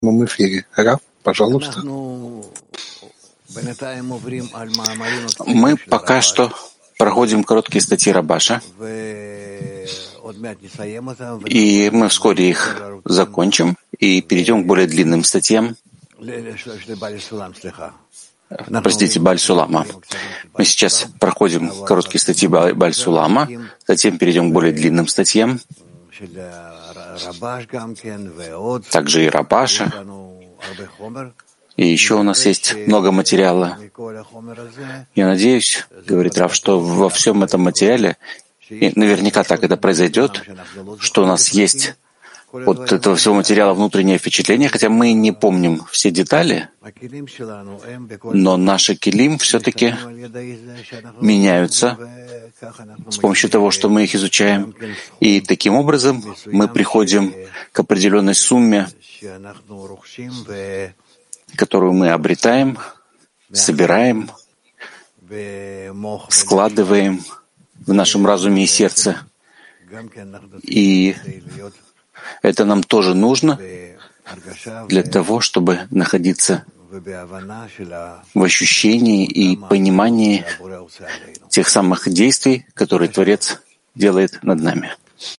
эфире. Раф, пожалуйста. Мы пока что проходим короткие статьи Рабаша, и мы вскоре их закончим и перейдем к более длинным статьям. Простите, Баль-Сулама. Мы сейчас проходим короткие статьи Баль-Сулама, затем перейдем к более длинным статьям, также и Рабаша. И еще у нас есть много материала. Я надеюсь, говорит Рав, что во всем этом материале, и наверняка так это произойдет, что у нас есть от этого всего материала внутреннее впечатление, хотя мы не помним все детали, но наши килим все-таки меняются с помощью того, что мы их изучаем. И таким образом мы приходим к определенной сумме, которую мы обретаем, собираем, складываем в нашем разуме и сердце. И это нам тоже нужно для того, чтобы находиться в ощущении и понимании тех самых действий, которые Творец делает над нами.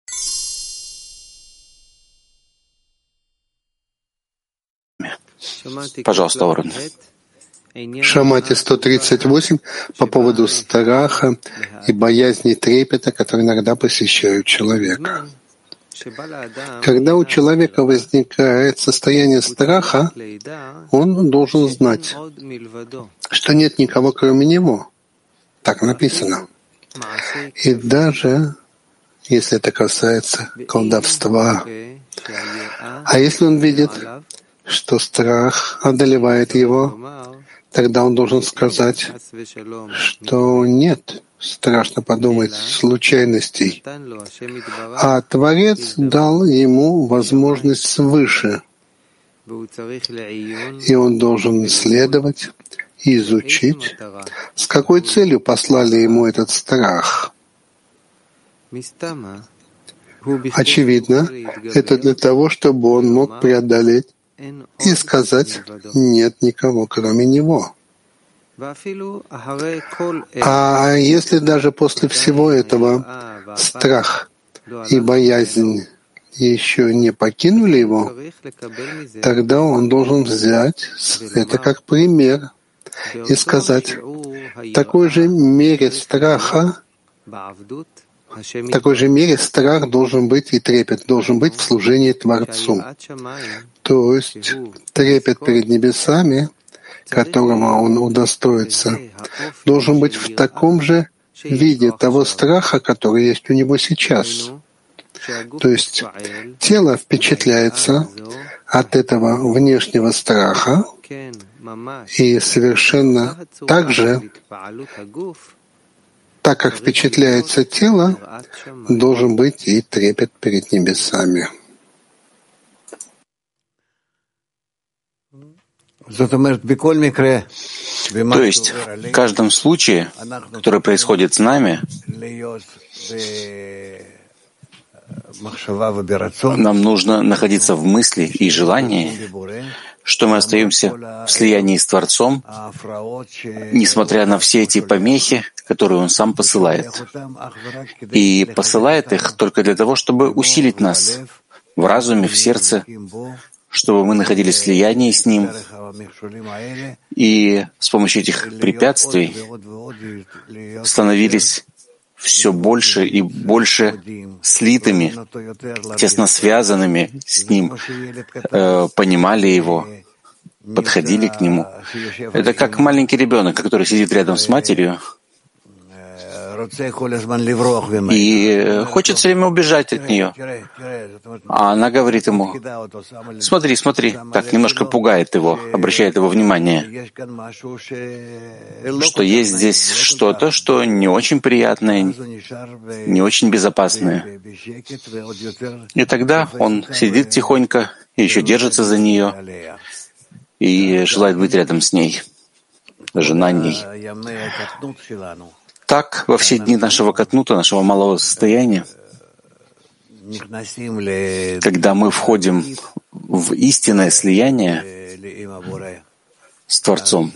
Пожалуйста, Орен. Шамати 138 по поводу страха и боязни трепета, которые иногда посещают человека. Когда у человека возникает состояние страха, он должен знать, что нет никого, кроме него. Так написано. И даже если это касается колдовства. А если он видит, что страх одолевает его, тогда он должен сказать, что нет, страшно подумать, случайностей. А Творец дал ему возможность свыше, и он должен исследовать и изучить, с какой целью послали ему этот страх. Очевидно, это для того, чтобы он мог преодолеть и сказать «нет никого, кроме него». А если даже после всего этого страх и боязнь еще не покинули его, тогда он должен взять это как пример и сказать, в такой же мере страх должен быть и трепет должен быть в служении Творцу. То есть трепет перед небесами, которого он удостоится, должен быть в таком же виде того страха, который есть у него сейчас. То есть тело впечатляется от этого внешнего страха, и совершенно так же, так как впечатляется тело, должен быть и трепет перед небесами. То есть в каждом случае, который происходит с нами, нам нужно находиться в мысли и желании, что мы остаемся в слиянии с Творцом, несмотря на все эти помехи, которые Он сам посылает. И посылает их только для того, чтобы усилить нас в разуме, в сердце, чтобы мы находились в слиянии с Ним, и с помощью этих препятствий становились все больше и больше слитыми, тесно связанными с Ним, понимали Его, подходили к Нему. Это как маленький ребенок, который сидит рядом с матерью и хочет все время убежать от нее. А она говорит ему: смотри, смотри, так немножко пугает его, обращает его внимание, что есть здесь что-то, что не очень приятное, не очень безопасное. И тогда он сидит тихонько и еще держится за нее и желает быть рядом с ней, даже на ней. Так, во все дни нашего катнута, нашего малого состояния, когда мы входим в истинное слияние с Творцом,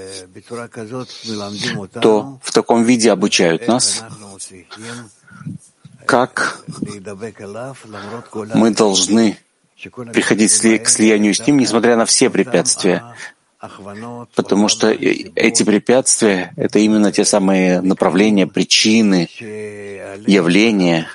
то в таком виде обучают нас, как мы должны приходить к слиянию с Ним, несмотря на все препятствия, потому что эти препятствия — это именно те самые направления, причины, явления,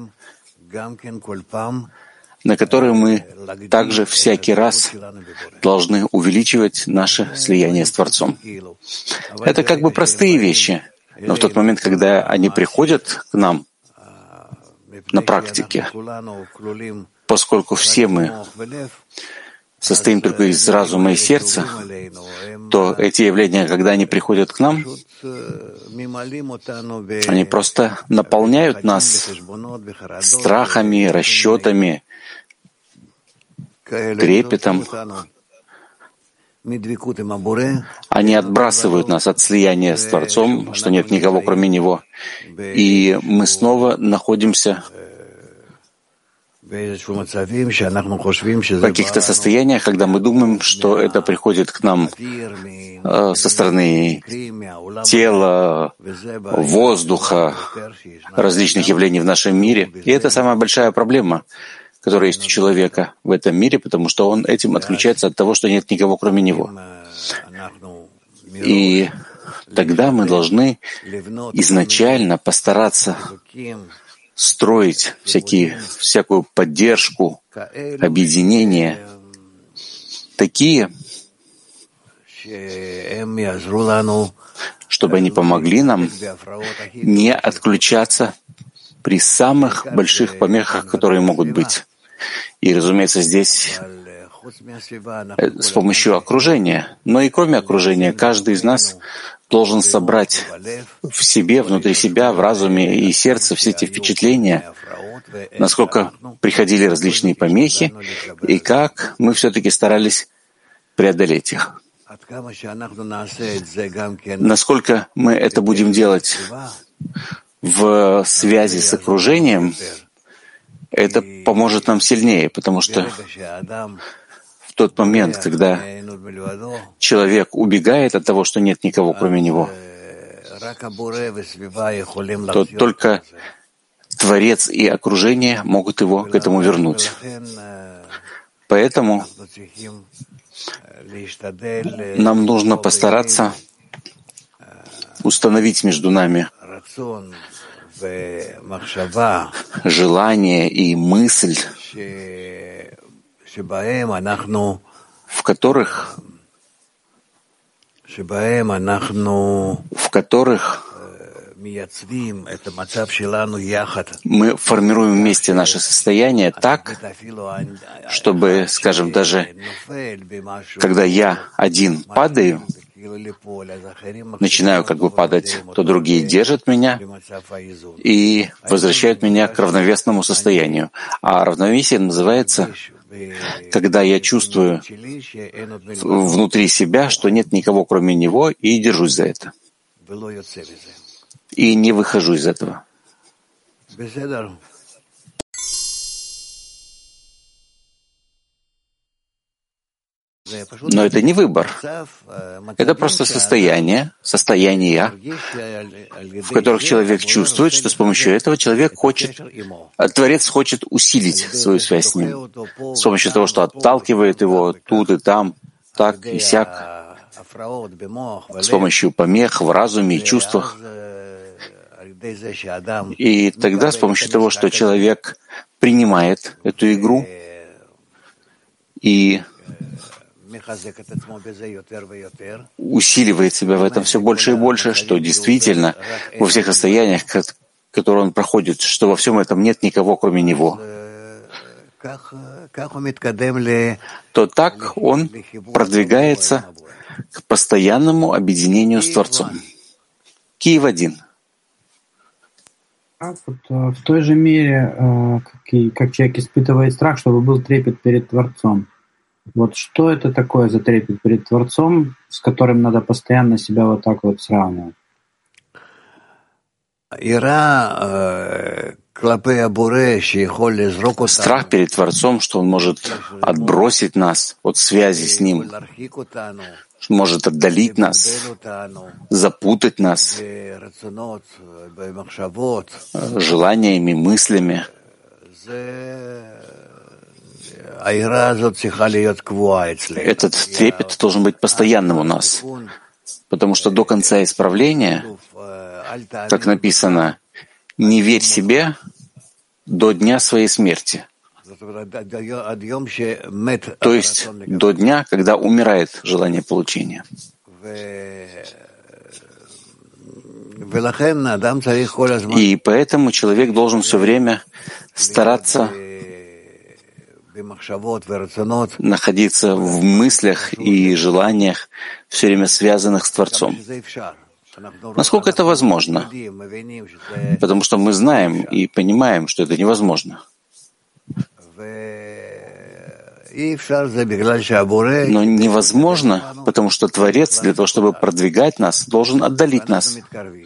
на которые мы также всякий раз должны увеличивать наше слияние с Творцом. Это как бы простые вещи, но в тот момент, когда они приходят к нам на практике, поскольку все мы состоим только из разума и сердца, то эти явления, когда они приходят к нам, они просто наполняют нас страхами, расчетами, трепетом. Они отбрасывают нас от слияния с Творцом, что нет никого, кроме Него. И мы снова находимся в каких-то состояниях, когда мы думаем, что это приходит к нам со стороны тела, воздуха, различных явлений в нашем мире. И это самая большая проблема, которая есть у человека в этом мире, потому что он этим отключается от того, что нет никого, кроме него. И тогда мы должны изначально постараться строить всякую поддержку, объединения, такие, чтобы они помогли нам не отключаться при самых больших помехах, которые могут быть. И, разумеется, здесь с помощью окружения. Но и кроме окружения, каждый из нас должен собрать в себе, внутри себя, в разуме и сердце все эти впечатления, насколько приходили различные помехи, и как мы все-таки старались преодолеть их. Насколько мы это будем делать в связи с окружением, это поможет нам сильнее, потому что в тот момент, когда человек убегает от того, что нет никого, кроме него, то только Творец и окружение могут его к этому вернуть. Поэтому нам нужно постараться установить между нами желание и мысль, в которых мы формируем вместе наше состояние так, чтобы, скажем, даже когда я один падаю, начинаю как бы падать, то другие держат меня и возвращают меня к равновесному состоянию. А равновесие называется, когда я чувствую внутри себя, что нет никого, кроме него, и держусь за это. И не выхожу из этого. Но это не выбор. Это просто состояния, в которых человек чувствует, что с помощью этого Творец хочет усилить свою связь с ним. С помощью того, что отталкивает его тут и там, так и сяк, с помощью помех в разуме и чувствах. И тогда с помощью того, что человек принимает эту игру и усиливает себя в этом все больше и больше, что действительно во всех состояниях, которые он проходит, что во всем этом нет никого, кроме него, то так он продвигается к постоянному объединению с Творцом. Киев-1. В той же мере, как человек испытывает страх, чтобы был трепет перед Творцом. Вот что это такое за трепет перед Творцом, с которым надо постоянно себя вот так вот сравнивать? Страх перед Творцом, что Он может отбросить нас от связи с Ним, может отдалить нас, запутать нас желаниями, мыслями. Этот трепет должен быть постоянным у нас, потому что до конца исправления, как написано, не верь себе до дня своей смерти. То есть до дня, когда умирает желание получения. И поэтому человек должен все время стараться находиться в мыслях и желаниях, все время связанных с Творцом. Насколько это возможно? Потому что мы знаем и понимаем, что это невозможно. Но невозможно, потому что Творец для того, чтобы продвигать нас, должен отдалить нас.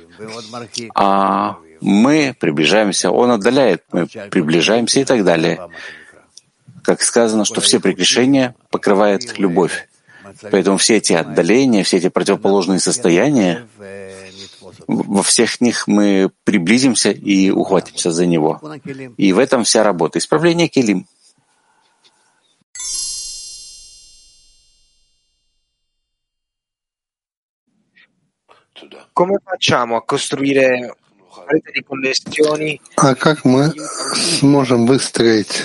А мы приближаемся, Он отдаляет, мы приближаемся и так далее. Как сказано, что все прегрешения покрывает любовь. Поэтому все эти отдаления, все эти противоположные состояния, во всех них мы приблизимся и ухватимся за него. И в этом вся работа. Исправление келим. А как мы сможем выстроить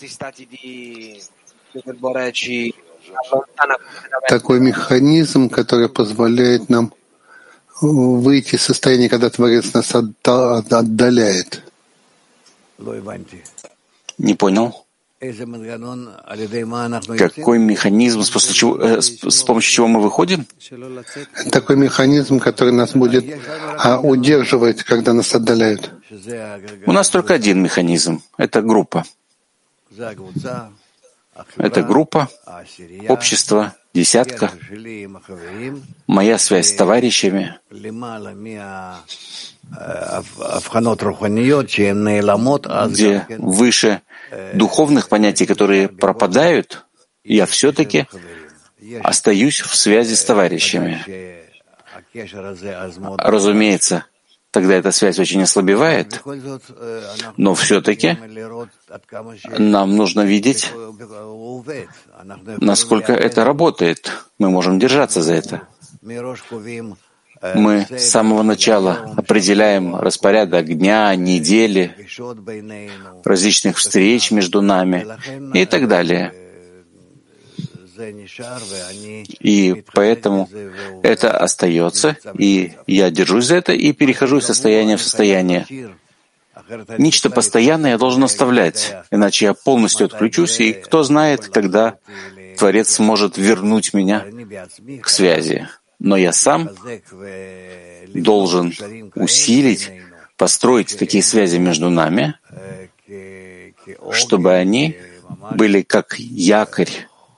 такой механизм, который позволяет нам выйти из состояния, когда Творец нас отдаляет? Не понял. Какой механизм, с помощью чего мы выходим? Такой механизм, который нас будет удерживать, когда нас отдаляют. У нас только один механизм — это группа. Это группа, общество, десятка, моя связь с товарищами, где выше духовных понятий, которые пропадают, я все-таки остаюсь в связи с товарищами. Разумеется, тогда эта связь очень ослабевает, но все-таки нам нужно видеть, насколько это работает. Мы можем держаться за это. Мы с самого начала определяем распорядок дня, недели, различных встреч между нами и так далее. И поэтому это остается, и я держусь за это и перехожу из состояния в состояние. Нечто постоянное я должен оставлять, иначе я полностью отключусь, и кто знает, когда Творец сможет вернуть меня к связи. Но я сам должен усилить, построить такие связи между нами, чтобы они были как якорь,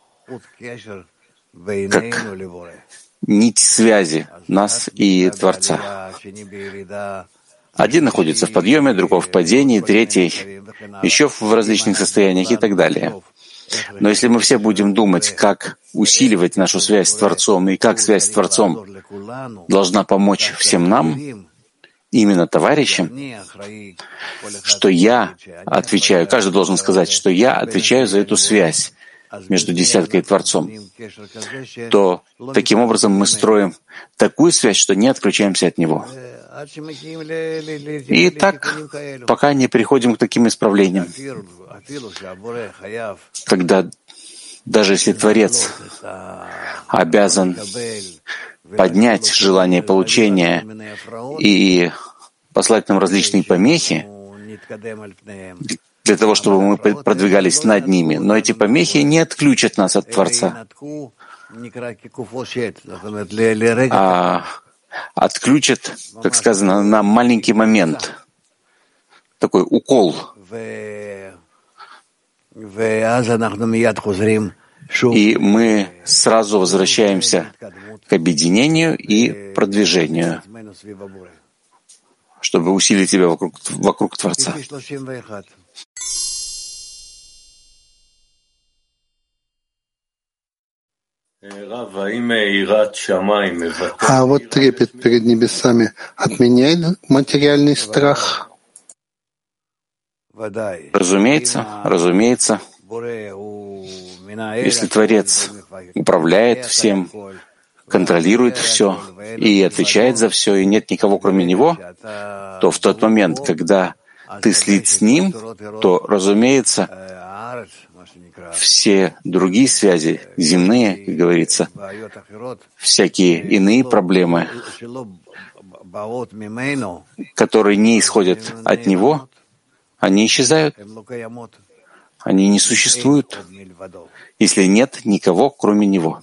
как нить связи нас и Творца. Один находится в подъеме, другой в падении, третий еще в различных состояниях и так далее. Но если мы все будем думать, как усиливать нашу связь с Творцом и как связь с Творцом должна помочь всем нам, именно товарищам, что я отвечаю, каждый должен сказать, что я отвечаю за эту связь между десяткой и Творцом, то таким образом мы строим такую связь, что не отключаемся от Него. И так, пока не приходим к таким исправлениям, когда даже если Творец обязан поднять желание получения и послать нам различные помехи для того, чтобы мы продвигались над ними, но эти помехи не отключат нас от Творца, а отключат, как сказано, на маленький момент, такой укол. И мы сразу возвращаемся к объединению и продвижению, чтобы усилить тебя вокруг Творца. А вот трепет перед небесами отменяет материальный страх? Разумеется. Если Творец управляет всем, контролирует все и отвечает за все, и нет никого кроме Него, то в тот момент, когда ты слит с Ним, то, разумеется, все другие связи, земные, как говорится, всякие иные проблемы, которые не исходят от Него, они исчезают. Они не существуют, если нет никого, кроме Него.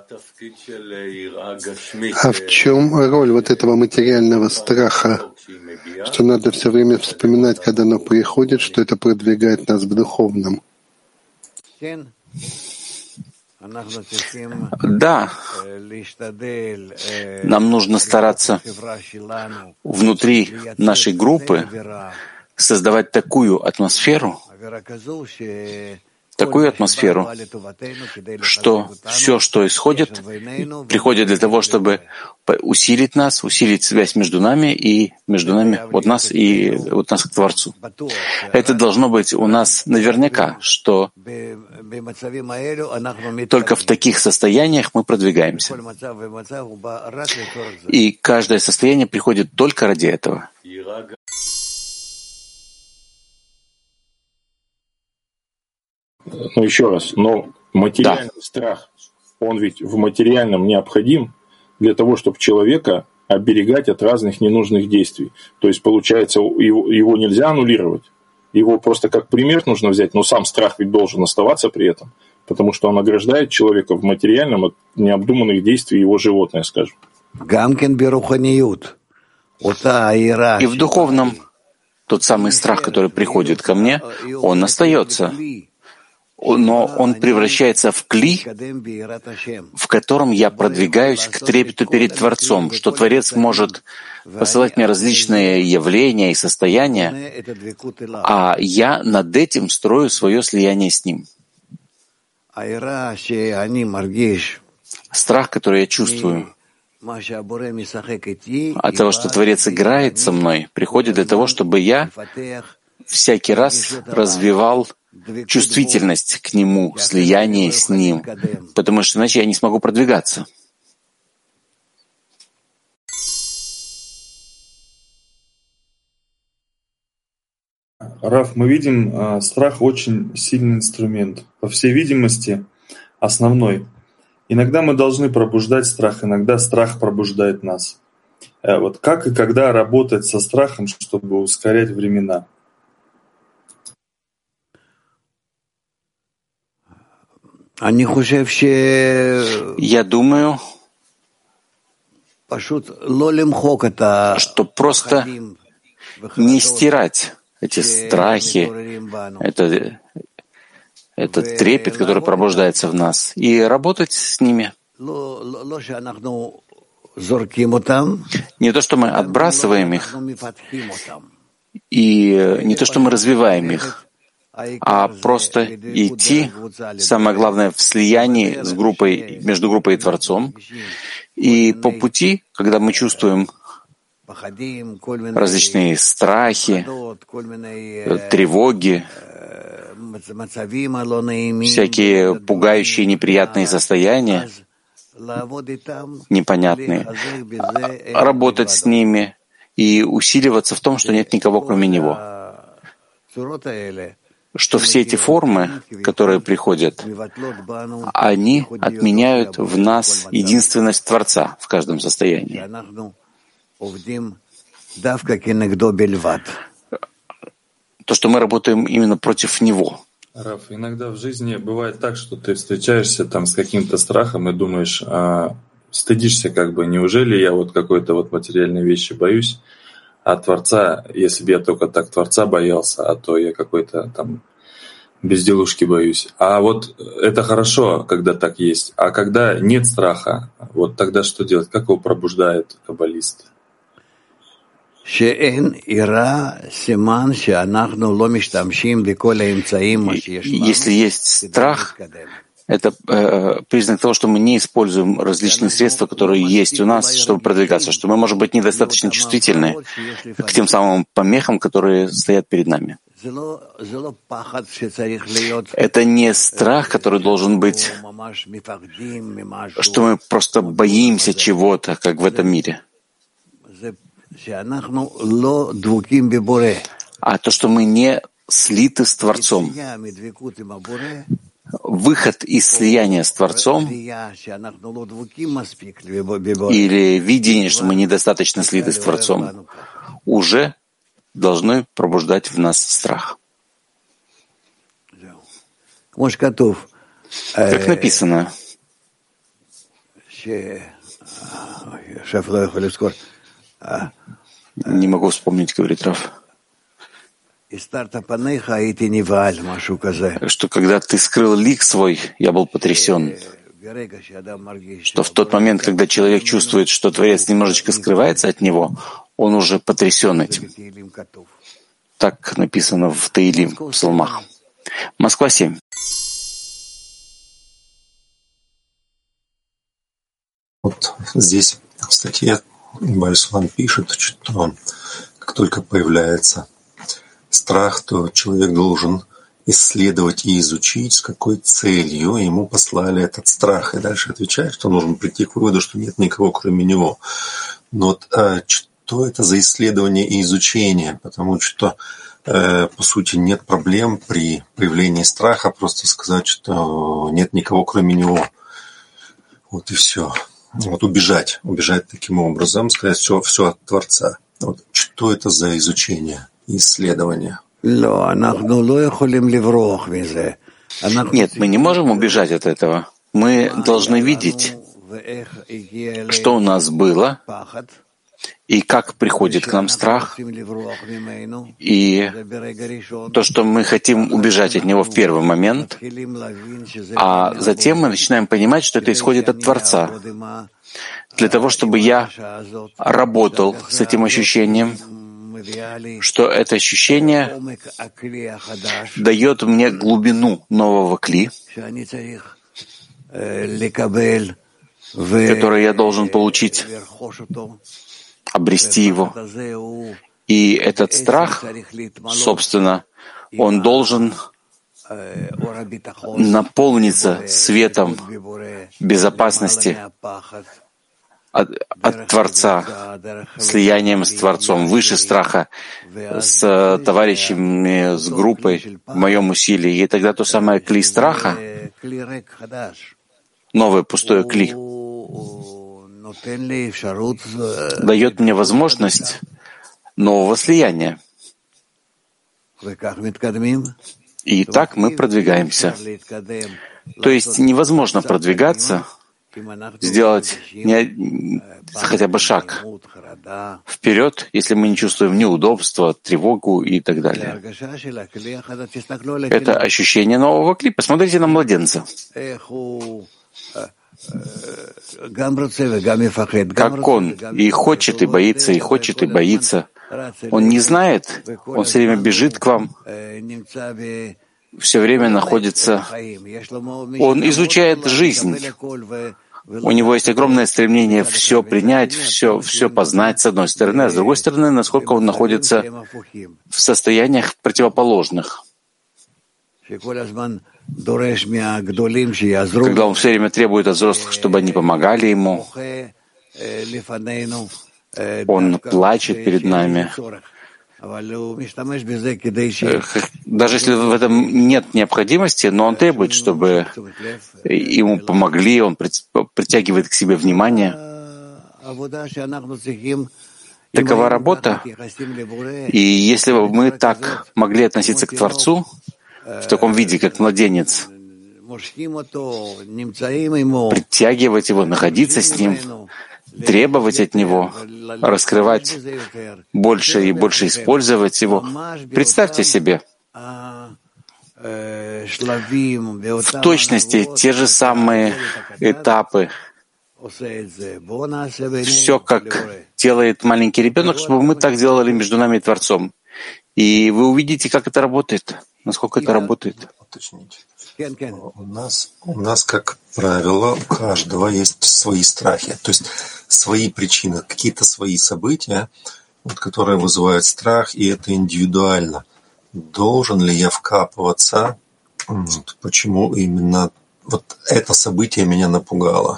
А в чем роль вот этого материального страха, что надо все время вспоминать, когда оно приходит, что это продвигает нас в духовном? Да, нам нужно стараться внутри нашей группы создавать такую атмосферу, что все, что исходит, приходит для того, чтобы усилить нас, усилить связь между нами, вот нас к Творцу. Это должно быть у нас наверняка, что только в таких состояниях мы продвигаемся. И каждое состояние приходит только ради этого. Ну, еще раз, но материальный страх, он ведь в материальном необходим для того, чтобы человека оберегать от разных ненужных действий. То есть, получается, его нельзя аннулировать, его просто как пример нужно взять, но сам страх ведь должен оставаться при этом, потому что он ограждает человека в материальном от необдуманных действий его животное, скажем. И в духовном тот самый страх, который приходит ко мне, он остается. Но он превращается в кли, в котором я продвигаюсь к трепету перед Творцом, что Творец может посылать мне различные явления и состояния, а я над этим строю свое слияние с Ним. Страх, который я чувствую от того, что Творец играет со мной, приходит для того, чтобы я всякий раз развивал чувствительность к Нему, слияние с Ним, потому что иначе я не смогу продвигаться. Раф, мы видим, страх очень сильный инструмент, по всей видимости, основной. Иногда мы должны пробуждать страх, иногда страх пробуждает нас. Вот как и когда работать со страхом, чтобы ускорять времена? Я думаю, что просто не стирать эти страхи, этот трепет, который пробуждается в нас, и работать с ними. Не то, что мы отбрасываем их, и не то, что мы развиваем их, а просто идти, самое главное, в слиянии с группой, между группой и Творцом. И по пути, когда мы чувствуем различные страхи, тревоги, всякие пугающие, неприятные состояния, непонятные, работать с ними и усиливаться в том, что нет никого, кроме Него. Что все эти формы, которые приходят, они отменяют в нас единственность Творца в каждом состоянии. То, что мы работаем именно против Него. Раф, иногда в жизни бывает так, что ты встречаешься там с каким-то страхом и думаешь, стыдишься как бы, неужели я вот какой-то вот материальной вещи боюсь, а Творца, если бы я только так Творца боялся, а то я какой-то там безделушки боюсь. А вот это хорошо, когда так есть. А когда нет страха, вот тогда что делать? Как его пробуждает каббалист? Если есть страх, это признак того, что мы не используем различные средства, которые есть у нас, чтобы продвигаться, что мы, может быть, недостаточно чувствительны к тем самым помехам, которые стоят перед нами. Это не страх, который должен быть, что мы просто боимся чего-то, как в этом мире, а то, что мы не слиты с Творцом. Выход из слияния с Творцом или видение, что мы недостаточно слиты с Творцом, уже должны пробуждать в нас страх. Как написано, не могу вспомнить, говорит Рав, что когда ты скрыл лик свой, я был потрясен, что в тот момент, когда человек чувствует, что Творец немножечко скрывается от него, он уже потрясен этим. Так написано в Таилим, в Псалмах. Москва, 7. Вот здесь в статье Бальсван пишет, что как только появляется страх, то человек должен исследовать и изучить, с какой целью ему послали этот страх. И дальше отвечает, что он должен прийти к выводу, что нет никого, кроме него. Но вот что это за исследование и изучение? Потому что, по сути, нет проблем при появлении страха просто сказать, что нет никого, кроме него. Вот и все. Вот убежать таким образом, сказать все от Творца. Вот что это за изучение, исследование? Нет, мы не можем убежать от этого. Мы должны видеть, что у нас было, и как приходит к нам страх, и то, что мы хотим убежать от него в первый момент, а затем мы начинаем понимать, что это исходит от Творца, для того, чтобы я работал с этим ощущением, что это ощущение дает мне глубину нового кли, который я должен получить, обрести его. И этот страх, собственно, он должен наполниться светом безопасности от Творца, слиянием с Творцом, выше страха, с товарищами, с группой в моем усилии. И тогда то самое кли страха, новое пустое кли, дает мне возможность нового слияния. И так мы продвигаемся. То есть невозможно продвигаться, сделать хотя бы шаг вперед, если мы не чувствуем неудобства, тревогу и так далее. Это ощущение нового кли. Посмотрите на младенца. Как он и хочет, и боится, и хочет, и боится. Он не знает, он все время бежит к вам, все время находится. Он изучает жизнь. У него есть огромное стремление все принять, все познать, с одной стороны, а с другой стороны, насколько он находится в состояниях противоположных. Когда он все время требует от взрослых, чтобы они помогали ему, он плачет перед нами. Даже если в этом нет необходимости, но он требует, чтобы ему помогли, он притягивает к себе внимание. Такова работа. И если бы мы так могли относиться к Творцу, в таком виде, как младенец, притягивать его, находиться с ним, требовать от него, раскрывать больше и больше, использовать его. Представьте себе, в точности те же самые этапы все, как делает маленький ребенок, чтобы мы так делали между нами и Творцом. И вы увидите, как это работает, насколько это работает. У нас, как правило, у каждого есть свои страхи, то есть свои причины, какие-то свои события, которые вызывают страх, и это индивидуально. Должен ли я вкапываться? Почему именно это событие меня напугало?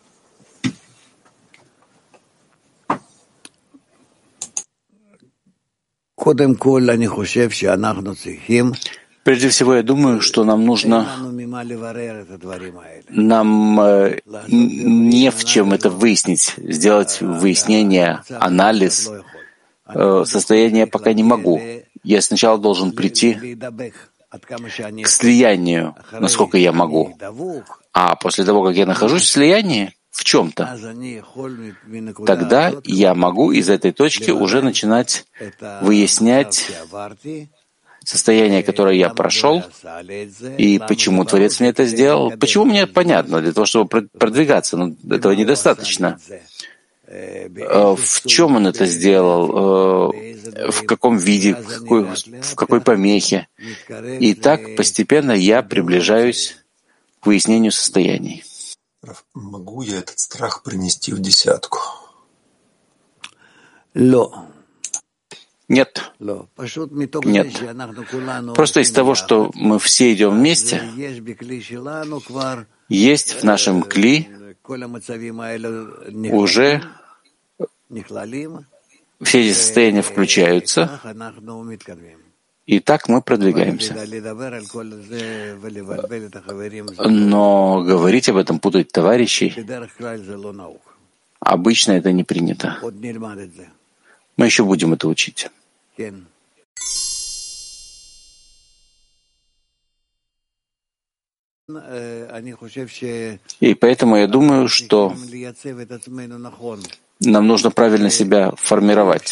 Прежде всего, я думаю, что нам не в чем это выяснить, сделать выяснение, анализ. Состояние пока не могу. Я сначала должен прийти к слиянию, насколько я могу. А после того, как я нахожусь в слиянии, в чем-то, тогда я могу из этой точки уже начинать выяснять состояние, которое я прошел, и почему Творец мне это сделал. Почему мне понятно, для того, чтобы продвигаться, но этого недостаточно. В чем он это сделал, в каком виде, в какой помехе. И так постепенно я приближаюсь к выяснению состояний. Могу я этот страх принести в десятку? Нет. Нет. Просто из того, что мы все идем вместе, есть в нашем кли уже все эти состояния включаются, и так мы продвигаемся. Но говорить об этом, путать товарищей, обычно это не принято. Мы еще будем это учить. И поэтому я думаю, что нам нужно правильно себя формировать,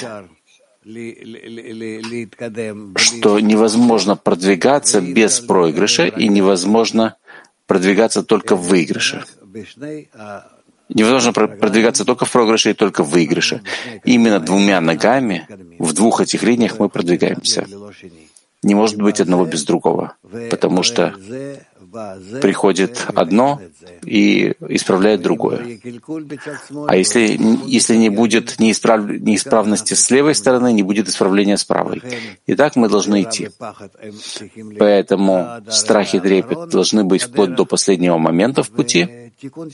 что невозможно продвигаться без проигрыша и невозможно продвигаться только в выигрыше. Невозможно продвигаться только в проигрыше и только в выигрыше. Именно двумя ногами в двух этих линиях мы продвигаемся. Не может быть одного без другого, потому что приходит одно и исправляет другое. А если не будет неисправности с левой стороны, не будет исправления с правой. Итак, мы должны идти. Поэтому страх и трепет должны быть вплоть до последнего момента в пути,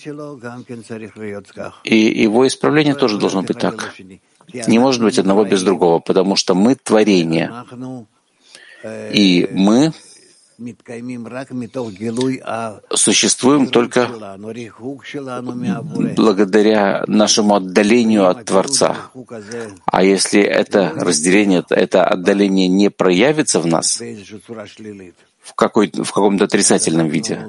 и его исправление тоже должно быть так. Не может быть одного без другого, потому что мы творение, и мы существуем только благодаря нашему отдалению от Творца. А если это разделение, это отдаление не проявится в нас в каком-то отрицательном виде,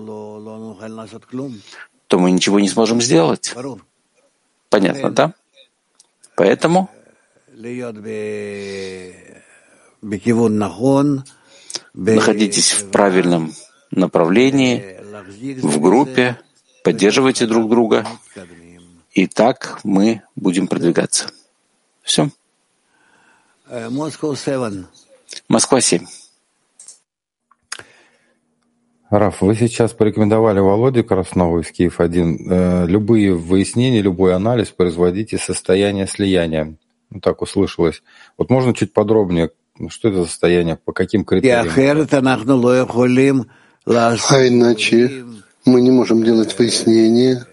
то мы ничего не сможем сделать. Понятно, да? Поэтому находитесь в правильном направлении, в группе, поддерживайте друг друга, и так мы будем продвигаться. Все. Москва 7. Раф, вы сейчас порекомендовали Володе Краснову из Киев-1 любые выяснения, любой анализ производить из состояния слияния. Ну, так услышалось. Вот можно чуть подробнее, что это за состояние, по каким критериям? А иначе мы не можем делать выяснения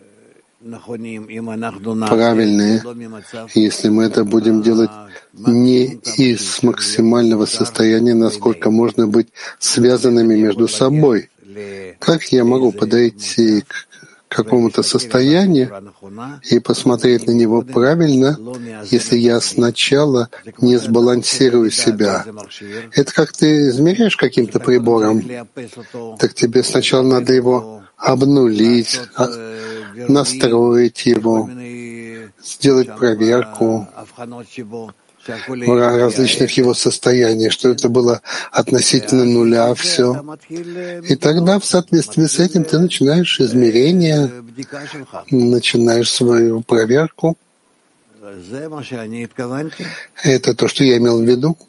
правильные, если мы это будем делать не из максимального состояния, насколько можно быть связанными между собой. Как я могу подойти к какому-то состоянию и посмотреть на него правильно, если я сначала не сбалансирую себя? Это как ты измеряешь каким-то прибором, так тебе сначала надо его обнулить, настроить его, сделать проверку, в различных его состояниях, что это было относительно нуля все. И тогда в соответствии с этим ты начинаешь измерение, начинаешь свою проверку. Это то, что я имел в виду.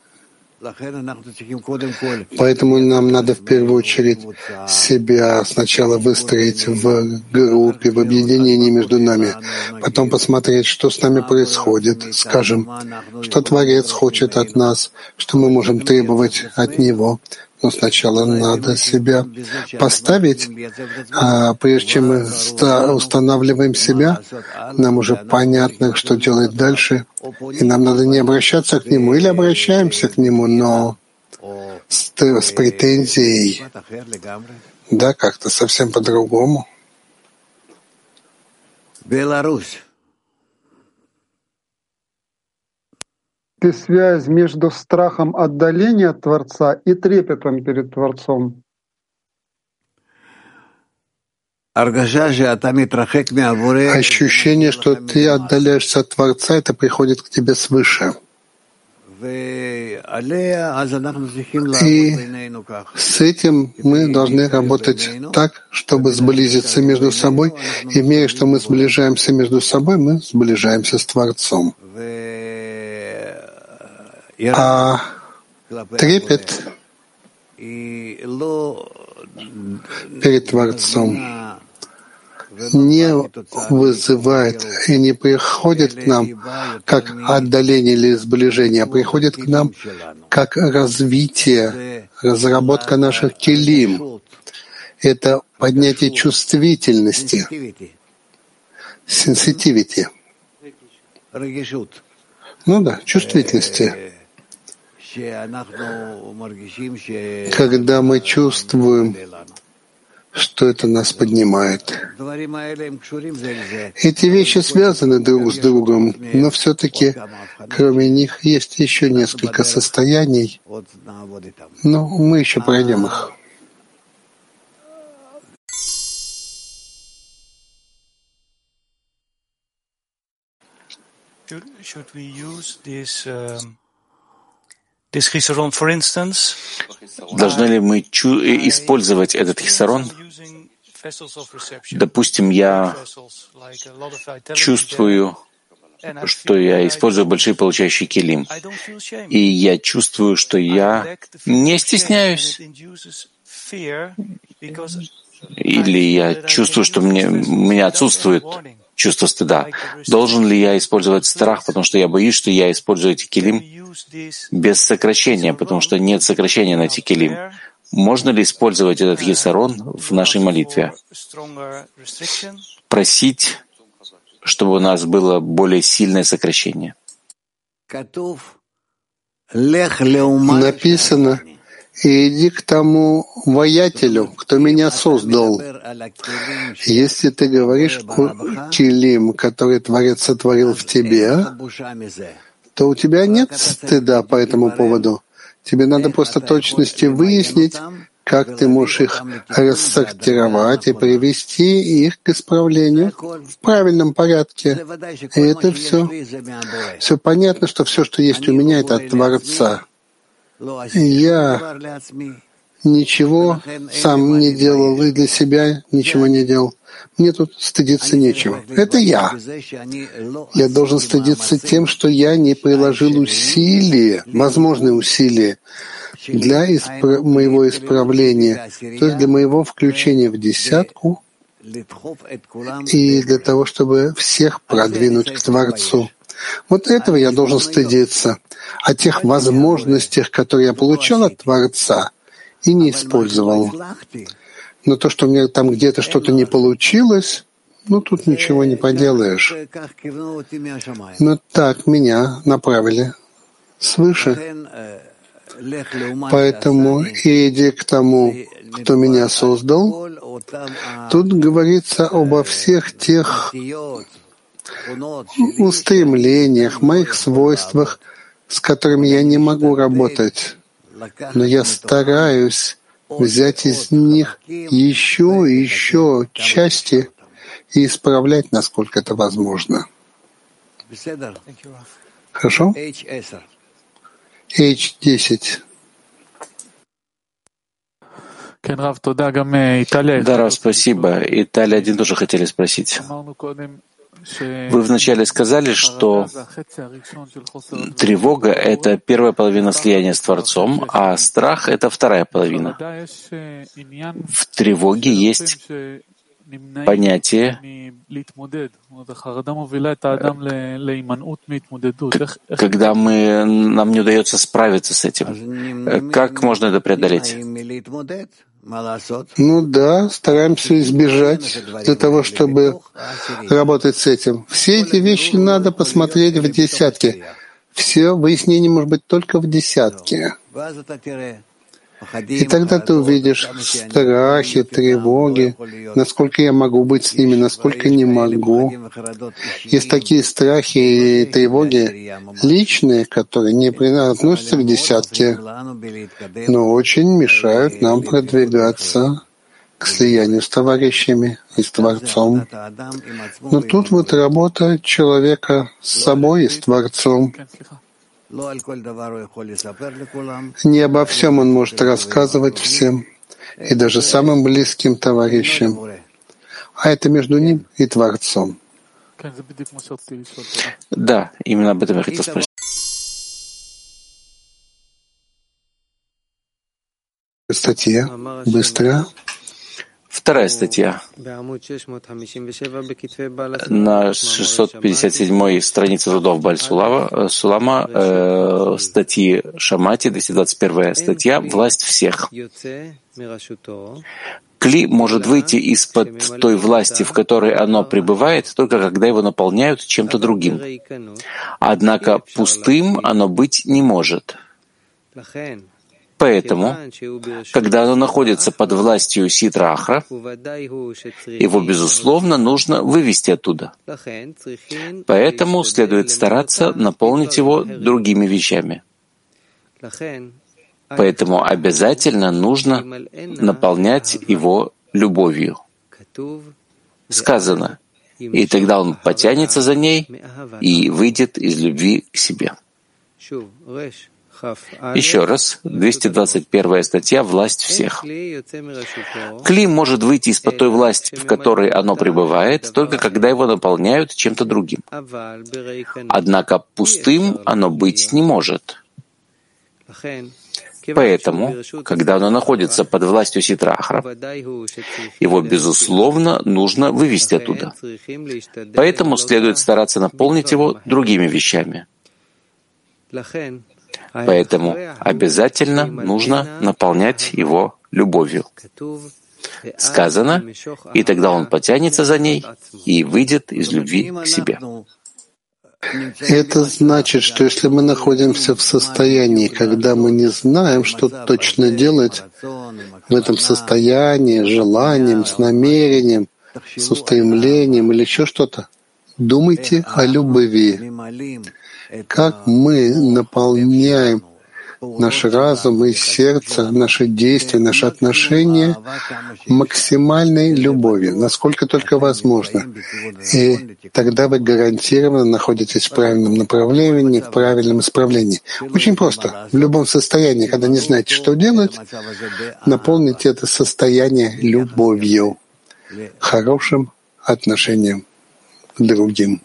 Поэтому нам надо в первую очередь себя сначала выстроить в группе, в объединении между нами, потом посмотреть, что с нами происходит, скажем, что Творец хочет от нас, что мы можем требовать от Него. Но сначала надо себя поставить, а прежде чем мы устанавливаем себя, нам уже понятно, что делать дальше, и нам надо не обращаться к Нему, или обращаемся к Нему, но с претензией, да, как-то совсем по-другому. Беларусь. Связь между страхом отдаления от Творца и трепетом перед Творцом. Ощущение, что ты отдаляешься от Творца, это приходит к тебе свыше. И с этим мы должны работать так, чтобы сблизиться между собой. И в мере, что мы сближаемся между собой, мы сближаемся с Творцом. А трепет перед Творцом не вызывает и не приходит к нам как отдаление или сближение, а приходит к нам как развитие, разработка наших келим. Это поднятие чувствительности, sensitivity. Ну да, чувствительности. Когда мы чувствуем, что это нас поднимает. Эти вещи связаны друг с другом, но все-таки кроме них есть еще несколько состояний, но мы еще пройдем их. Should we use this хисарон, for instance? Должны ли мы использовать этот хисарон? Допустим, я чувствую, что я использую большие получающие келим, и я чувствую, что я не стесняюсь, или я чувствую, что у меня отсутствует чувство стыда. Должен ли я использовать страх, потому что я боюсь, что я использую эти келим без сокращения, потому что нет сокращения на эти келим? Можно ли использовать этот хисарон в нашей молитве? Просить, чтобы у нас было более сильное сокращение. Написано: «Иди к тому воятелю, кто меня создал». Если ты говоришь о келим, который Творец сотворил в тебе, то у тебя нет стыда по этому поводу. Тебе надо просто точности выяснить, как ты можешь их рассортировать и привести их к исправлению в правильном порядке. И это все. Все понятно, что все, что есть у меня, это от Творца. Я ничего сам не делал и для себя ничего не делал. Мне тут стыдиться нечего. Это я. Я должен стыдиться тем, что я не приложил усилия, возможные усилия, для моего исправления, то есть для моего включения в десятку и для того, чтобы всех продвинуть к Творцу. Вот этого я должен стыдиться. О тех возможностях, которые я получал от Творца и не использовал. Но то, что у меня там где-то что-то не получилось, тут ничего не поделаешь. Но так меня направили свыше. Поэтому иди к тому, кто меня создал. Тут говорится обо всех тех устремлениях, моих свойствах, с которыми я не могу работать. Но я стараюсь взять из них еще и еще части и исправлять, насколько это возможно. Хорошо? H10. Да, Рав, спасибо. Италия один тоже хотели спросить. Вы вначале сказали, что тревога — это первая половина слияния с Творцом, а страх — это вторая половина. В тревоге есть понятие, когда нам не удается справиться с этим. Как можно это преодолеть? Ну да, стараемся избежать для того, чтобы работать с этим. Все эти вещи надо посмотреть в десятке. Все выяснение может быть только в десятке. И тогда ты увидишь страхи, тревоги, насколько я могу быть с ними, насколько не могу. Есть такие страхи и тревоги личные, которые не относятся к десятке, но очень мешают нам продвигаться к слиянию с товарищами и с Творцом. Но тут вот работа человека с собой и с Творцом. Не обо всем он может рассказывать всем, и даже самым близким товарищам, а это между ним и Творцом. Да, именно об этом я хотел спросить. Статья, быстро. Вторая статья. На 657-й странице трудов Сулама, статьи Шамати, 221-я статья «Власть всех». Кли может выйти из-под той власти, в которой оно пребывает, только когда его наполняют чем-то другим. Однако пустым оно быть не может. Поэтому, когда оно находится под властью Ситра Ахра, его, безусловно, нужно вывести оттуда. Поэтому следует стараться наполнить его другими вещами. Поэтому обязательно нужно наполнять его любовью. Сказано, и тогда он потянется за ней и выйдет из любви к себе. Еще раз, 221 статья «Власть всех». Кли может выйти из-под той власти, в которой оно пребывает, только когда его наполняют чем-то другим. Однако пустым оно быть не может. Поэтому, когда оно находится под властью Ситра Ахра, его, безусловно, нужно вывести оттуда. Поэтому следует стараться наполнить его другими вещами. Поэтому обязательно нужно наполнять его любовью. Сказано, и тогда он потянется за ней и выйдет из любви к себе. Это значит, что если мы находимся в состоянии, когда мы не знаем, что точно делать, в этом состоянии, с желанием, с намерением, с устремлением или еще что-то, думайте о любви. Как мы наполняем наш разум и сердце, наши действия, наши отношения максимальной любовью, насколько только возможно. И тогда вы гарантированно находитесь в правильном направлении, в правильном исправлении. Очень просто. В любом состоянии, когда не знаете, что делать, наполните это состояние любовью, хорошим отношением к другим.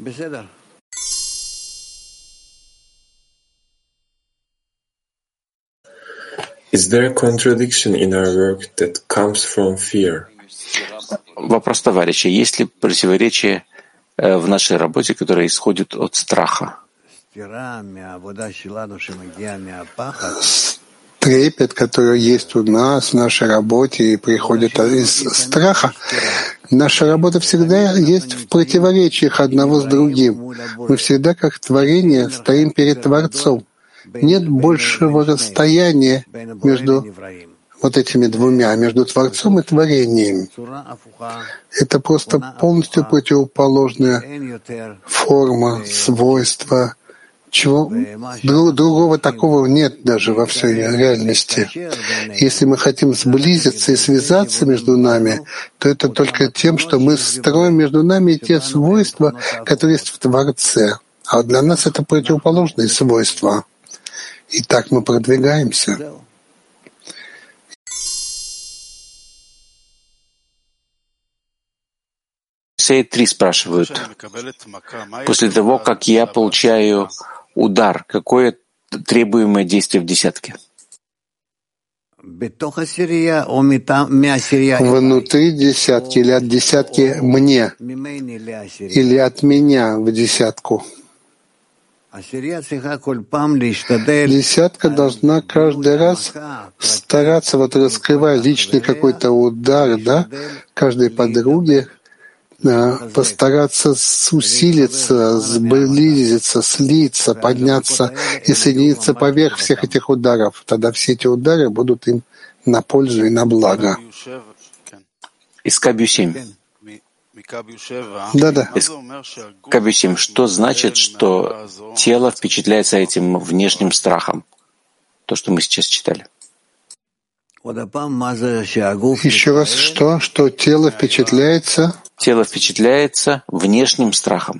Is there a contradiction in our work that comes from fear? Вопрос товарища. Есть ли противоречие в нашей работе, которое исходит от страха? Трепет, который есть у нас в нашей работе и приходит из страха, наша работа всегда есть в противоречиях одного с другим. Мы всегда, как творение, стоим перед Творцом. Нет большего расстояния между вот этими двумя, между Творцом и творением. Это просто полностью противоположная форма, свойства. Чего другого такого нет даже во всей реальности. Если мы хотим сблизиться и связаться между нами, то это только тем, что мы строим между нами те свойства, которые есть в Творце. А для нас это противоположные свойства. И так мы продвигаемся. Сей 3 спрашивают. После того, как я получаю удар, какое требуемое действие в десятке? Внутри десятки или от десятки мне, или от меня в десятку. Десятка должна каждый раз стараться, вот раскрывая личный какой-то удар, да, каждой подруге, постараться усилиться, сблизиться, слиться, подняться и соединиться поверх всех этих ударов. Тогда все эти удары будут им на пользу и на благо. Из Кабью 7. Да. Из Кабью 7. Что значит, что тело впечатляется этим внешним страхом? То, что мы сейчас читали. Еще раз, что тело впечатляется? Тело впечатляется внешним страхом.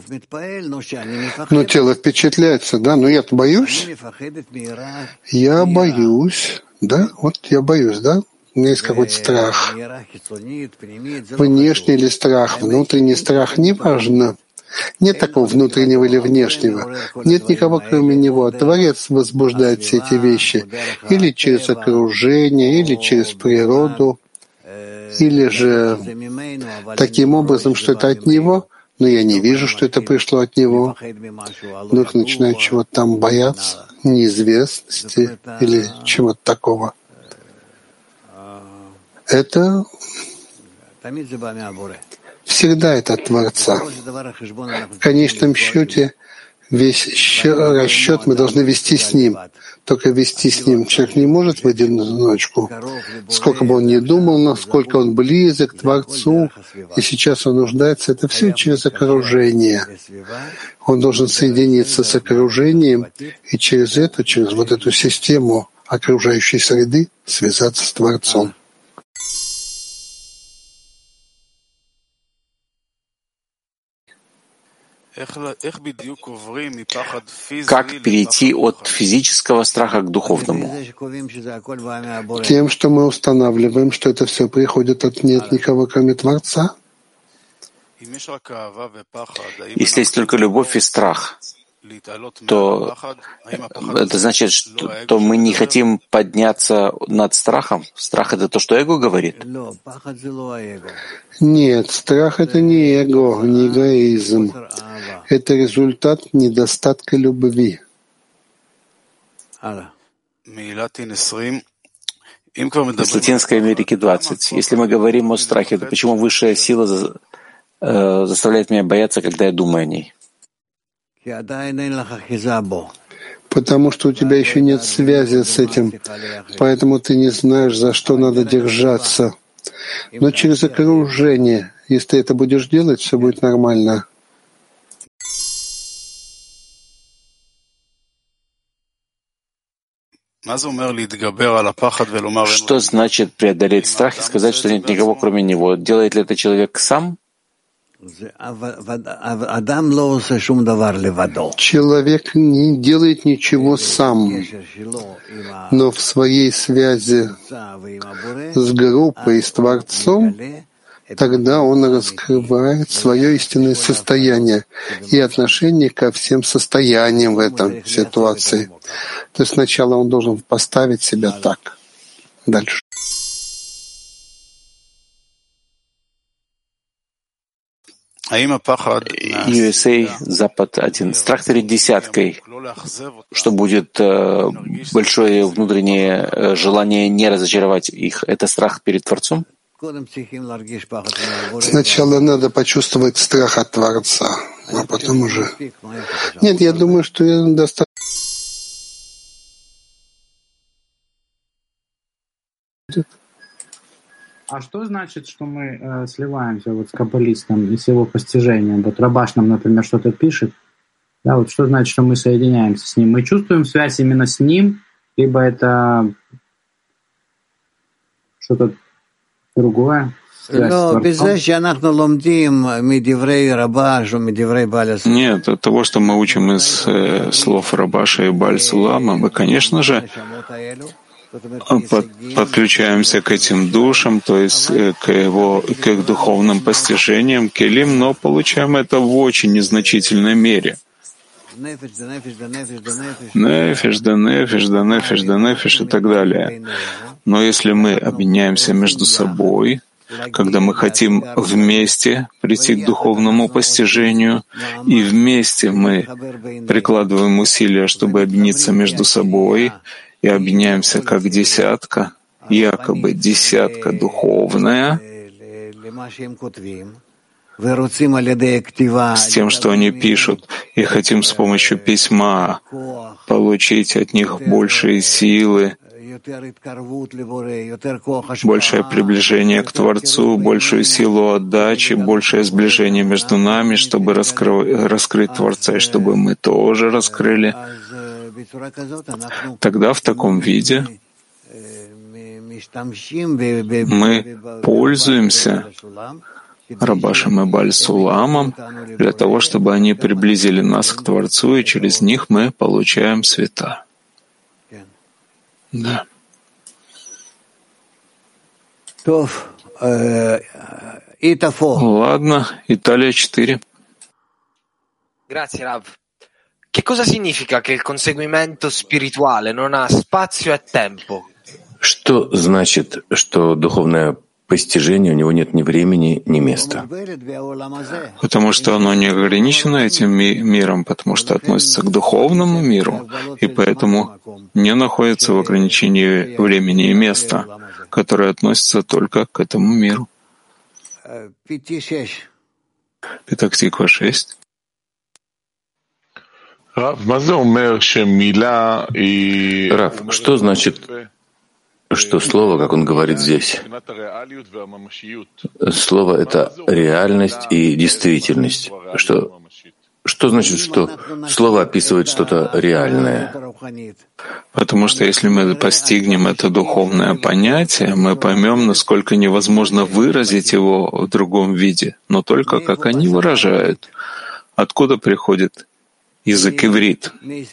Ну, тело впечатляется, да, но я-то боюсь. Я боюсь, да, вот я боюсь, да. У меня есть какой-то страх. Внешний или страх, внутренний страх, неважно. Нет такого внутреннего или внешнего. Нет никого, кроме него. Творец возбуждает все эти вещи. Или через окружение, или через природу, или же таким образом, что это от него, но я не вижу, что это пришло от него. Вдруг начинаю чего-то там бояться, неизвестности или чего-то такого. Это всегда это от Творца. В конечном счете весь расчет мы должны вести с Ним. Только вести с Ним человек не может в одиночку. Сколько бы он ни думал, насколько он близок к Творцу, и сейчас он нуждается, это все через окружение. Он должен соединиться с окружением, и через вот эту систему окружающей среды связаться с Творцом. Как перейти от физического страха к духовному? Тем, что мы устанавливаем, что это все приходит нет никого, кроме Творца. Если есть только любовь и страх, то это значит, что мы не хотим подняться над страхом. Страх — это то, что эго говорит? Нет, страх — это не эго, не эгоизм. Это результат недостатка любви. Из Латинской Америки 20. Если мы говорим о страхе, то почему высшая сила заставляет меня бояться, когда я думаю о ней? Потому что у тебя еще нет связи с этим, поэтому ты не знаешь, за что надо держаться. Но через окружение, если ты это будешь делать, все будет нормально. Что значит преодолеть страх и сказать, что нет никого, кроме него? Делает ли это человек сам? Человек не делает ничего сам, но в своей связи с группой, с Творцом, тогда он раскрывает свое истинное состояние и отношение ко всем состояниям в этой ситуации. То есть сначала он должен поставить себя так. Дальше. USA, Запад 1. Страх перед десяткой, что будет большое внутреннее желание не разочаровать их. Это страх перед Творцом? Сначала надо почувствовать страх от Творца, а потом уже... Нет, я думаю, что я достаточно... А что значит, что мы сливаемся вот с каббалистом и с его постижением? Вот Рабаш нам, например, что-то пишет. Да, вот что значит, что мы соединяемся с ним? Мы чувствуем связь именно с ним, либо это что-то другое? связь с Творцом? Нет, от того, что мы учим из слов Рабаша и Баль-Сулама, мы, конечно же, подключаемся к этим душам, то есть к их духовным постижениям, келим, но получаем это в очень незначительной мере. Нефиш, да нефиш, да нефиш, да нефиш и так далее. Но если мы объединяемся между собой, когда мы хотим вместе прийти к духовному постижению, и вместе мы прикладываем усилия, чтобы объединиться между собой, и объединяемся как десятка, якобы десятка духовная, с тем, что они пишут, и хотим с помощью письма получить от них большие силы, большее приближение к Творцу, большую силу отдачи, большее сближение между нами, чтобы раскрыть Творца, и чтобы мы тоже раскрыли. Тогда в таком виде мы пользуемся Рабашем и Баль-Суламом для того, чтобы они приблизили нас к Творцу, и через них мы получаем света. Да. Ладно, Италия 4. Grazie, Rav. Che cosa significa che il conseguimento spirituale non ha spazio e tempo? Что значит, что духовное постижение у него нет ни времени, ни места? Потому что оно не ограничено этим миром, потому что относится к духовному миру, и поэтому не находится в ограничении времени и места, которое относится только к этому миру. Петах-Тиква 6. Рав, что значит, что слово, как он говорит здесь? Слово — это реальность и действительность. Что значит, что слово описывает что-то реальное? Потому что если мы постигнем это духовное понятие, мы поймем, насколько невозможно выразить его в другом виде, но только как они выражают. Откуда приходит язык иврит?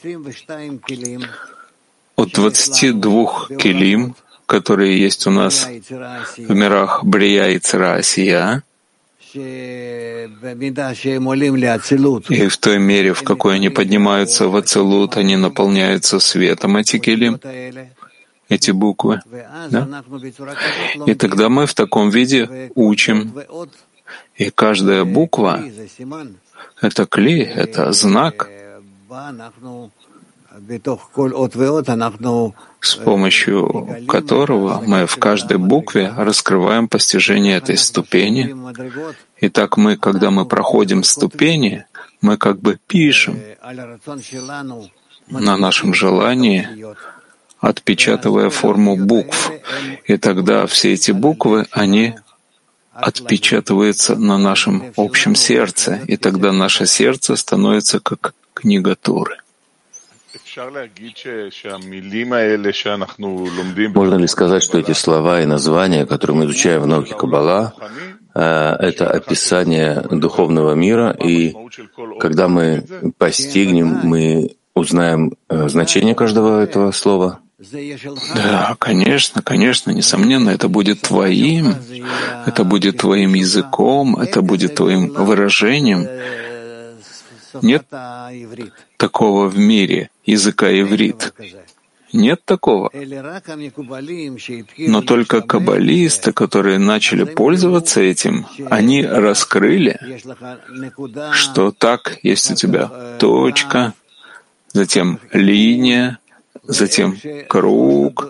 От 22 келим, которые есть у нас в мирах Брия, Ицра, Асия, и в той мере, в какой они поднимаются в Ацилут, они наполняются светом, эти келим, эти буквы. Да? И тогда мы в таком виде учим. И каждая буква — это кли, это знак, с помощью которого мы в каждой букве раскрываем постижение этой ступени. И так мы, когда мы проходим ступени, мы как бы пишем на нашем желании, отпечатывая форму букв. И тогда все эти буквы, они отпечатываются на нашем общем сердце. И тогда наше сердце становится как книга Торы. Можно ли сказать, что эти слова и названия, которые мы изучаем в науке Каббала, это описание духовного мира, и когда мы постигнем, мы узнаем значение каждого этого слова? Да, конечно, несомненно, это будет твоим языком, это будет твоим выражением. Нет такого в мире языка иврит. Нет такого. Но только каббалисты, которые начали пользоваться этим, они раскрыли, что так есть у тебя точка, затем линия, затем круг,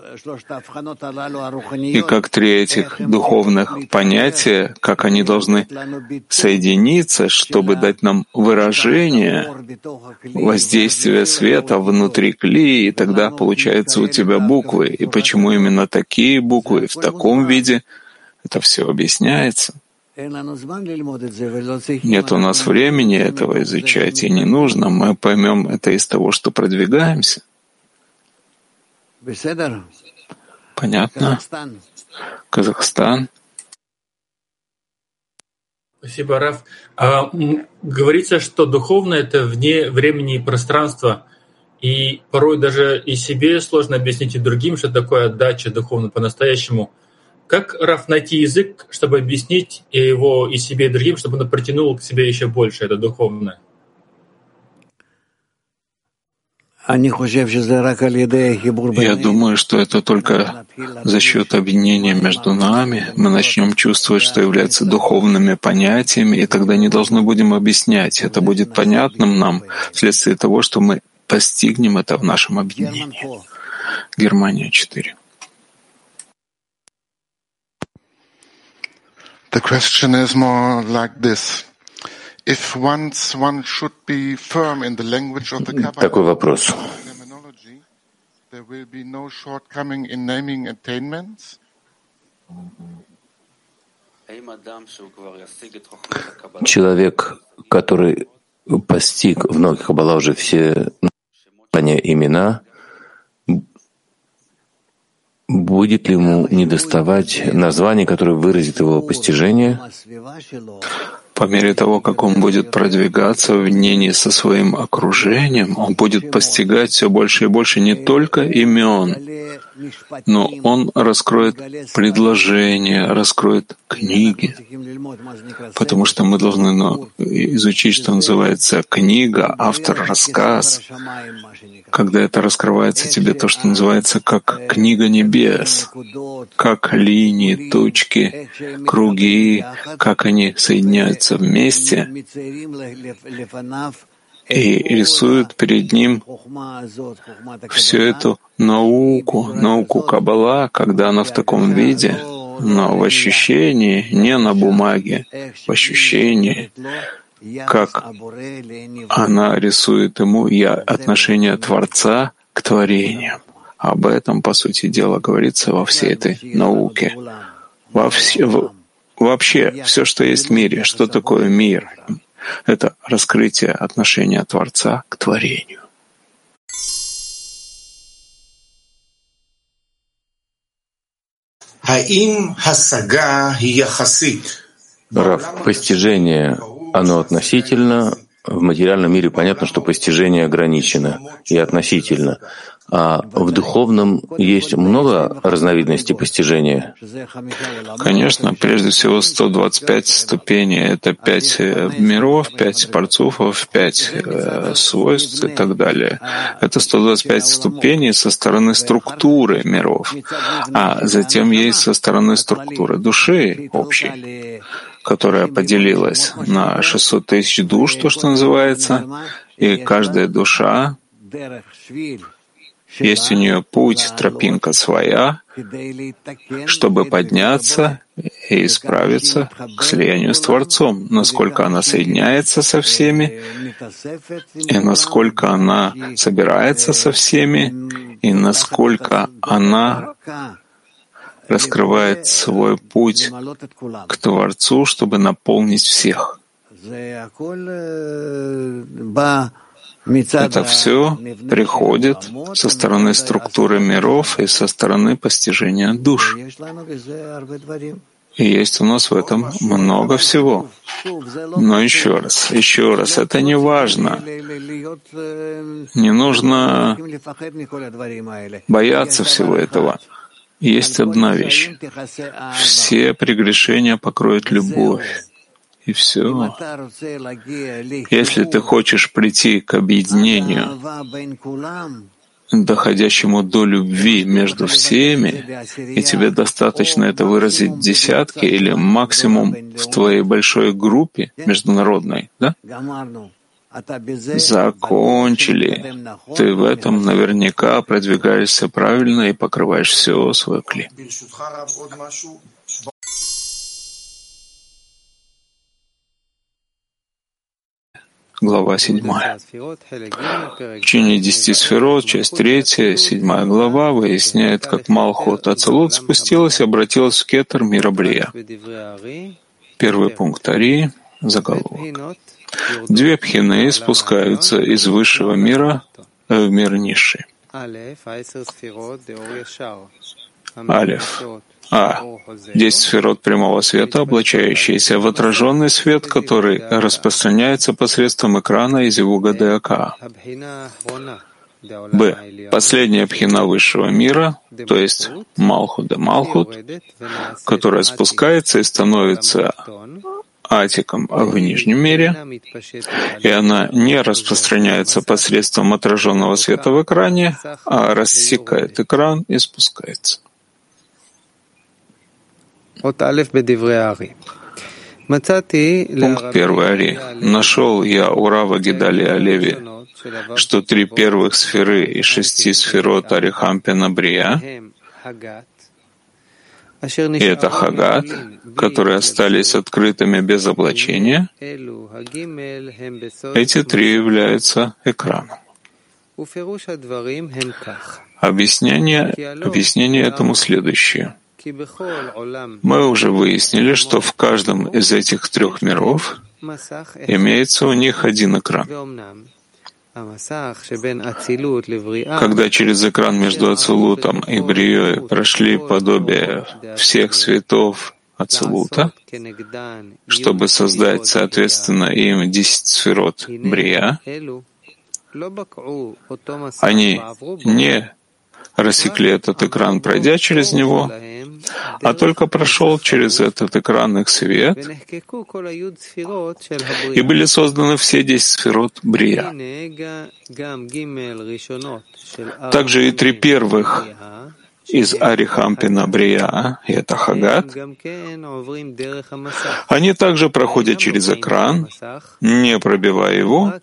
и как три этих духовных понятия, как они должны соединиться, чтобы дать нам выражение воздействия света внутри кли, и тогда получается у тебя буквы. И почему именно такие буквы в таком виде, это все объясняется. Нет у нас времени этого изучать, и не нужно. Мы поймем это из того, что продвигаемся. Понятно. Казахстан. Спасибо, Раф. Говорится, что духовное — это вне времени и пространства, и порой даже и себе сложно объяснить, и другим, что такое отдача духовно по-настоящему. Как, Раф, найти язык, чтобы объяснить его и себе, и другим, чтобы он протянул к себе еще больше это духовное? Я думаю, что это только за счет объединения между нами мы начнем чувствовать, что является духовными понятиями, и тогда не должны будем объяснять. Это будет понятным нам вследствие того, что мы постигнем это в нашем объединении. Германия 4. The question is more like this. If one should be firm in the language of the Kabbalah, такой вопрос. There will be no shortcoming in naming attainments. Человек, который постиг в науке Каббала уже все имена, будет ли ему недоставать названий, которые выразят его постижение? По мере того, как он будет продвигаться в единении со своим окружением, он будет постигать все больше и больше не только имен, но он раскроет предложения, раскроет книги, потому что мы должны изучить, что называется книга, автор, рассказ. Когда это раскрывается тебе то, что называется как книга небес, как линии, точки, круги, как они соединяются вместе и рисуют перед ним всю эту науку Каббала, когда она в таком виде, но в ощущении, не на бумаге, в ощущении, как она рисует ему отношение Творца к творению. Об этом, по сути дела, говорится во всей этой науке. Вообще, все, что есть в мире, что такое мир? Это раскрытие отношения Творца к творению. Рав, постижение, оно относительно. В материальном мире понятно, что постижение ограничено и относительно. А в духовном есть много разновидностей постижения? Конечно, прежде всего 125 ступеней — это 5 миров, 5 парцуфов, 5 свойств и так далее. Это 125 ступеней со стороны структуры миров. А затем есть со стороны структуры души общей, которая поделилась на 600 тысяч душ, то, что называется, и каждая душа, есть у нее путь, тропинка своя, чтобы подняться и исправиться к слиянию с Творцом, насколько она соединяется со всеми, и насколько она собирается со всеми, и насколько она раскрывает свой путь к Творцу, чтобы наполнить всех. Это все приходит со стороны структуры миров и со стороны постижения душ. И есть у нас в этом много всего. Но еще раз, это не важно. Не нужно бояться всего этого. Есть одна вещь. Все прегрешения покроет любовь. И все. Если ты хочешь прийти к объединению, доходящему до любви между всеми, и тебе достаточно это выразить в десятке или максимум в твоей большой группе международной, да? Закончили. Ты в этом наверняка продвигаешься правильно и покрываешь все свое кли. Глава 7. Учение 10 сферот, часть 3, 7 глава, выясняет, как Малхот Ацилут спустилась и обратилась в Кетер мира Брия. Первый пункт Ари, заголовок. 2 пхины спускаются из высшего мира в мир низший. Алеф. 10 сферот прямого света, облачающиеся в отраженный свет, который распространяется посредством экрана из Зивуга ДАК. Б. Последняя пхина высшего мира, то есть Малхут де Малхут, которая спускается и становится атиком в нижнем мире, и она не распространяется посредством отраженного света в экране, а рассекает экран и спускается. Пункт 1 Ари. Нашел я у Рава Гедалия Леви, что 3 первых сферы из 6 сферот Арихампина Брия, и это Хагат, которые остались открытыми без облачения, эти 3 являются экраном. Объяснение этому следующее. Мы уже выяснили, что в каждом из этих 3 миров имеется у них один экран. Когда через экран между Ацилутом и Брией прошли подобие всех светов Ацилута, чтобы создать, соответственно, им 10 сферот Брия, они не рассекли этот экран, пройдя через него, а только прошел через этот экран их свет, и были созданы все 10 сферот Брия. Также и 3 первых из Арихампина Брия, и это Хагат, они также проходят через экран, не пробивая его,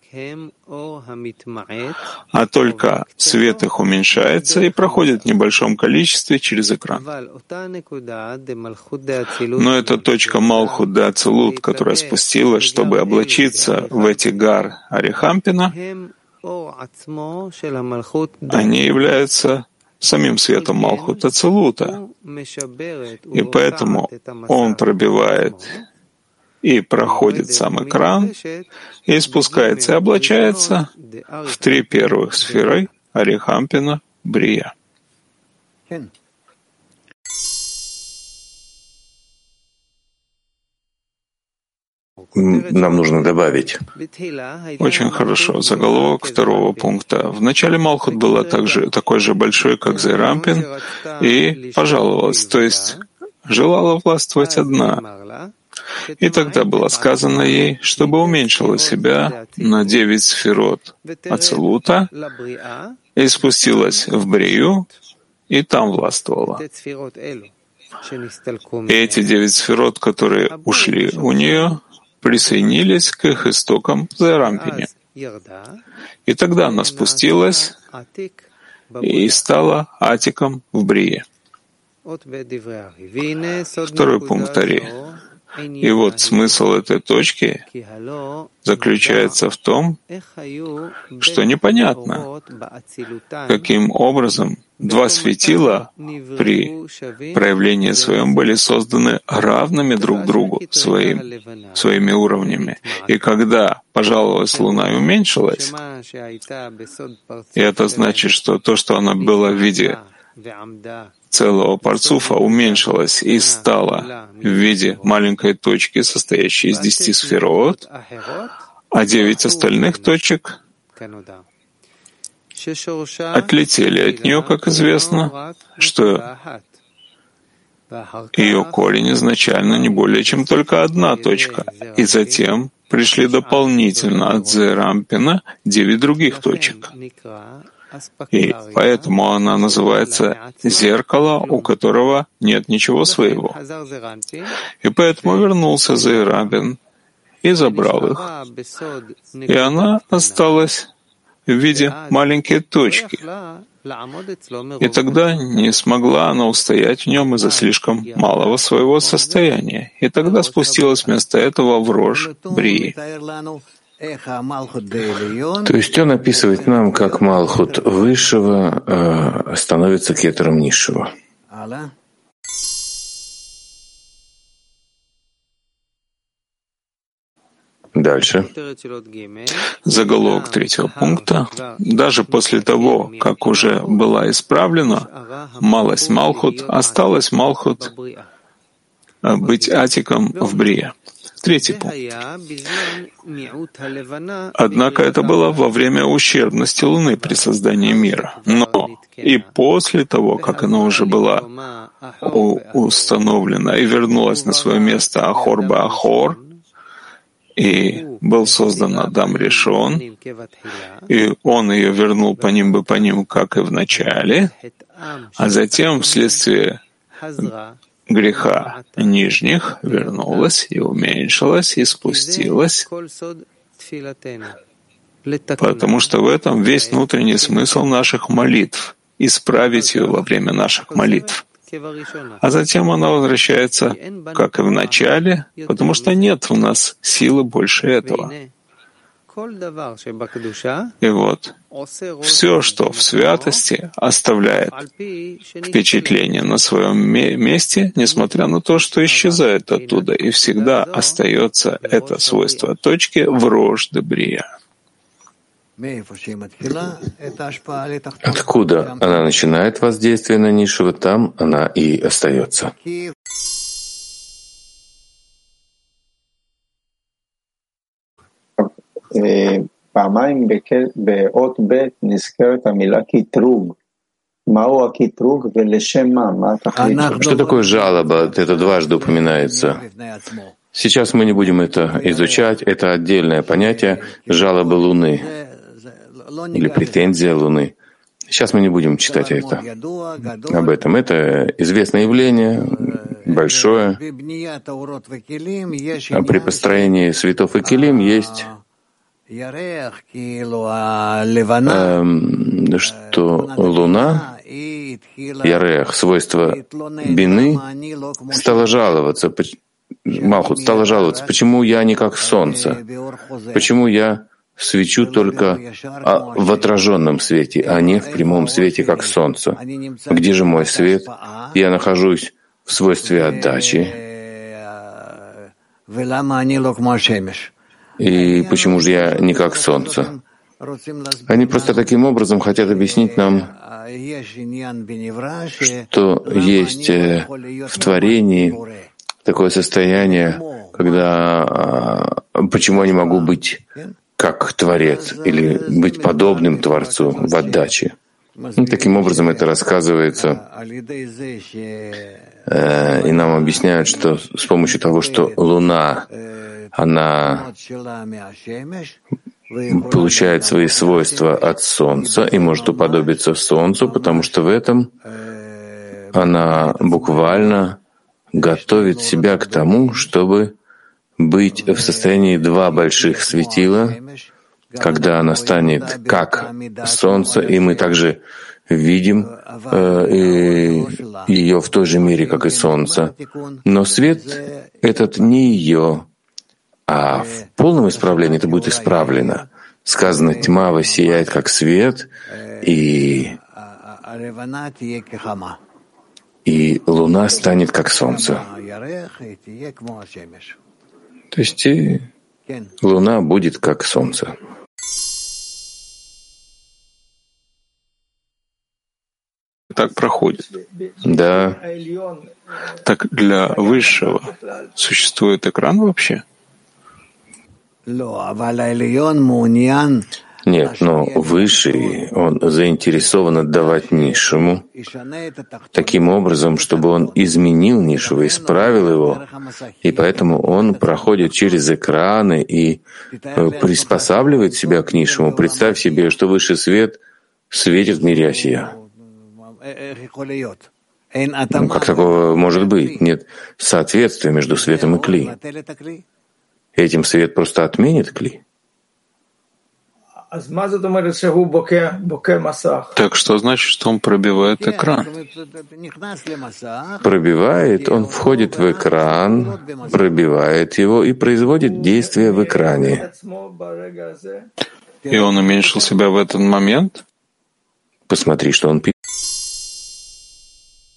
а только свет их уменьшается и проходит в небольшом количестве через экран. Но это точка Малхут де Ацилут, которая спустилась, чтобы облачиться в эти гар Арихампина, они являются самим светом Малхут Ацилута, и поэтому он пробивает и проходит сам экран, и спускается и облачается в 3 первых сферы Арихампина Брия. Нам нужно добавить. Очень хорошо. Заголовок 2 пункта. В начале Малхут была такой же большой, как Зейрампин, и пожаловалась, то есть желала властвовать одна. И тогда было сказано ей, чтобы уменьшила себя на 9 сферот Ацилута и спустилась в Брию, и там властвовала. И эти 9 сферот, которые ушли у нее, присоединились к их истокам в Зейрампине. И тогда она спустилась и стала атиком в Брие. 2 пункт Ари. И вот смысл этой точки заключается в том, что непонятно, каким образом 2 светила при проявлении своем были созданы равными друг другу своими уровнями. И когда пожаловалась Луна и уменьшилась, и это значит, что то, что она была в виде целого парцуфа, уменьшилось и стало в виде маленькой точки, состоящей из 10 сферот, а 9 остальных точек отлетели от нее, как известно, что ее корень изначально не более чем только 1 точка, и затем пришли дополнительно от Зейрампина 9 других точек. И поэтому она называется «зеркало, у которого нет ничего своего». И поэтому вернулся Зейрампин и забрал их, и она осталась в виде маленькой точки. И тогда не смогла она устоять в нем из-за слишком малого своего состояния. И тогда спустилась вместо этого в рожь Брии. То есть он описывает нам, как Малхут Высшего становится кетером Низшего. Дальше. Заголовок третьего пункта. Даже после того, как уже была исправлена малость Малхут, осталась Малхут быть атиком в Брие. Третий пункт. Однако это было во время ущербности Луны при создании мира. Но и после того, как она уже была установлена и вернулась на свое место Ахор Баахор, и был создан Адам Ришон, и он ее вернул по ним, как и в начале, а затем вследствие греха нижних вернулась и уменьшилась и спустилась, потому что в этом весь внутренний смысл наших молитв — исправить ее во время наших молитв. А затем она возвращается, как и в начале, потому что нет у нас силы больше этого. И вот, все, что в святости, оставляет впечатление на своем месте, несмотря на то, что исчезает оттуда, и всегда остается это свойство точки в Рош Дебрия. Откуда она начинает воздействие на низшего, там она и остается. פעמיים באות ב' נזכרת המילה קטרוג. מהו הקטרוג ולשם מה התכלית? Что такое жалоба? Это дважды упоминается. Сейчас мы не будем это изучать. Это отдельное понятие жалобы Луны или претензия Луны. Сейчас мы не будем читать это. Об этом. Это известное явление, большое. А при построении светов и келим есть что Луна, Ярех, свойство бины, стала жаловаться, Малхут стала жаловаться, почему я не как солнце, почему я свечу только в отраженном свете, а не в прямом свете, как солнце. Где же мой свет? Я нахожусь в свойстве отдачи. И почему же я не как солнце? Они просто таким образом хотят объяснить нам, что есть в творении такое состояние, когда почему я не могу быть как Творец или быть подобным Творцу в отдаче. И таким образом это рассказывается, и нам объясняют, что с помощью того, что Луна, она получает свои свойства от Солнца и может уподобиться Солнцу, потому что в этом она буквально готовит себя к тому, чтобы быть в состоянии два больших светила, когда она станет как Солнце, и мы также видим ее в той же мере, как и Солнце. Но свет этот не ее, а в полном исправлении это будет исправлено. Сказано, тьма воссияет как свет, и Луна станет как Солнце. То есть и Луна будет как Солнце. Так проходит. Да. Так для высшего существует экран вообще? Нет, но высший, он заинтересован отдавать низшему таким образом, чтобы он изменил низшего, исправил его, и поэтому он проходит через экраны и приспосабливает себя к низшему. Представь себе, что высший свет светит в мире Осия. Как такого может быть? Нет соответствия между светом и кли. Этим свет просто отменит кли. Так что значит, что он пробивает экран? Пробивает, он входит в экран, пробивает его и производит действие в экране. И он уменьшил себя в этот момент? Посмотри, что он пишет.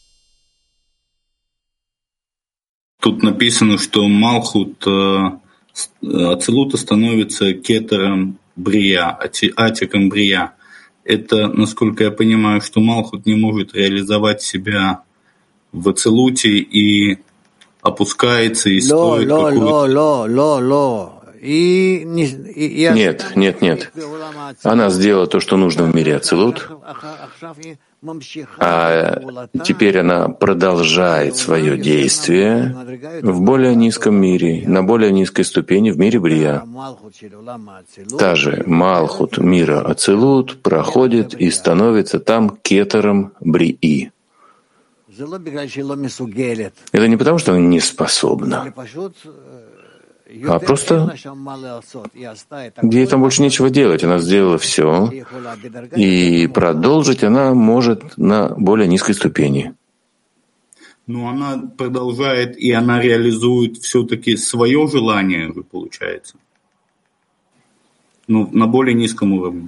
Тут написано, что Малхут Ацилута становится кетером брия, атиком брия. Это, насколько я понимаю, что Малхут не может реализовать себя в Ацилуте и опускается и строит какую-то... Нет. Она сделала то, что нужно в мире Ацилут, а теперь она продолжает свое действие в более низком мире, на более низкой ступени в мире Брия. Та же Малхут мира Ацилут проходит и становится там кетером Брии. Это не потому, что она не способна, а просто ей там больше нечего делать. Она сделала все, и продолжить она может на более низкой ступени. Но она продолжает, и она реализует все-таки свое желание, получается. На более низком уровне.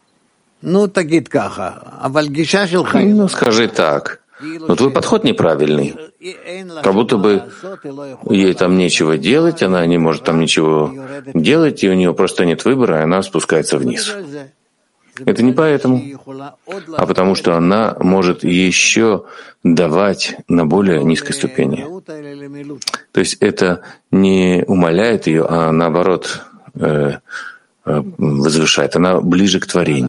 Скажи так. Но твой подход неправильный. Как будто бы ей там нечего делать, она не может там ничего делать, и у нее просто нет выбора, и она спускается вниз. Это не поэтому, а потому что она может еще давать на более низкой ступени. То есть это не умаляет ее, а наоборот возвышает. Она ближе к творению.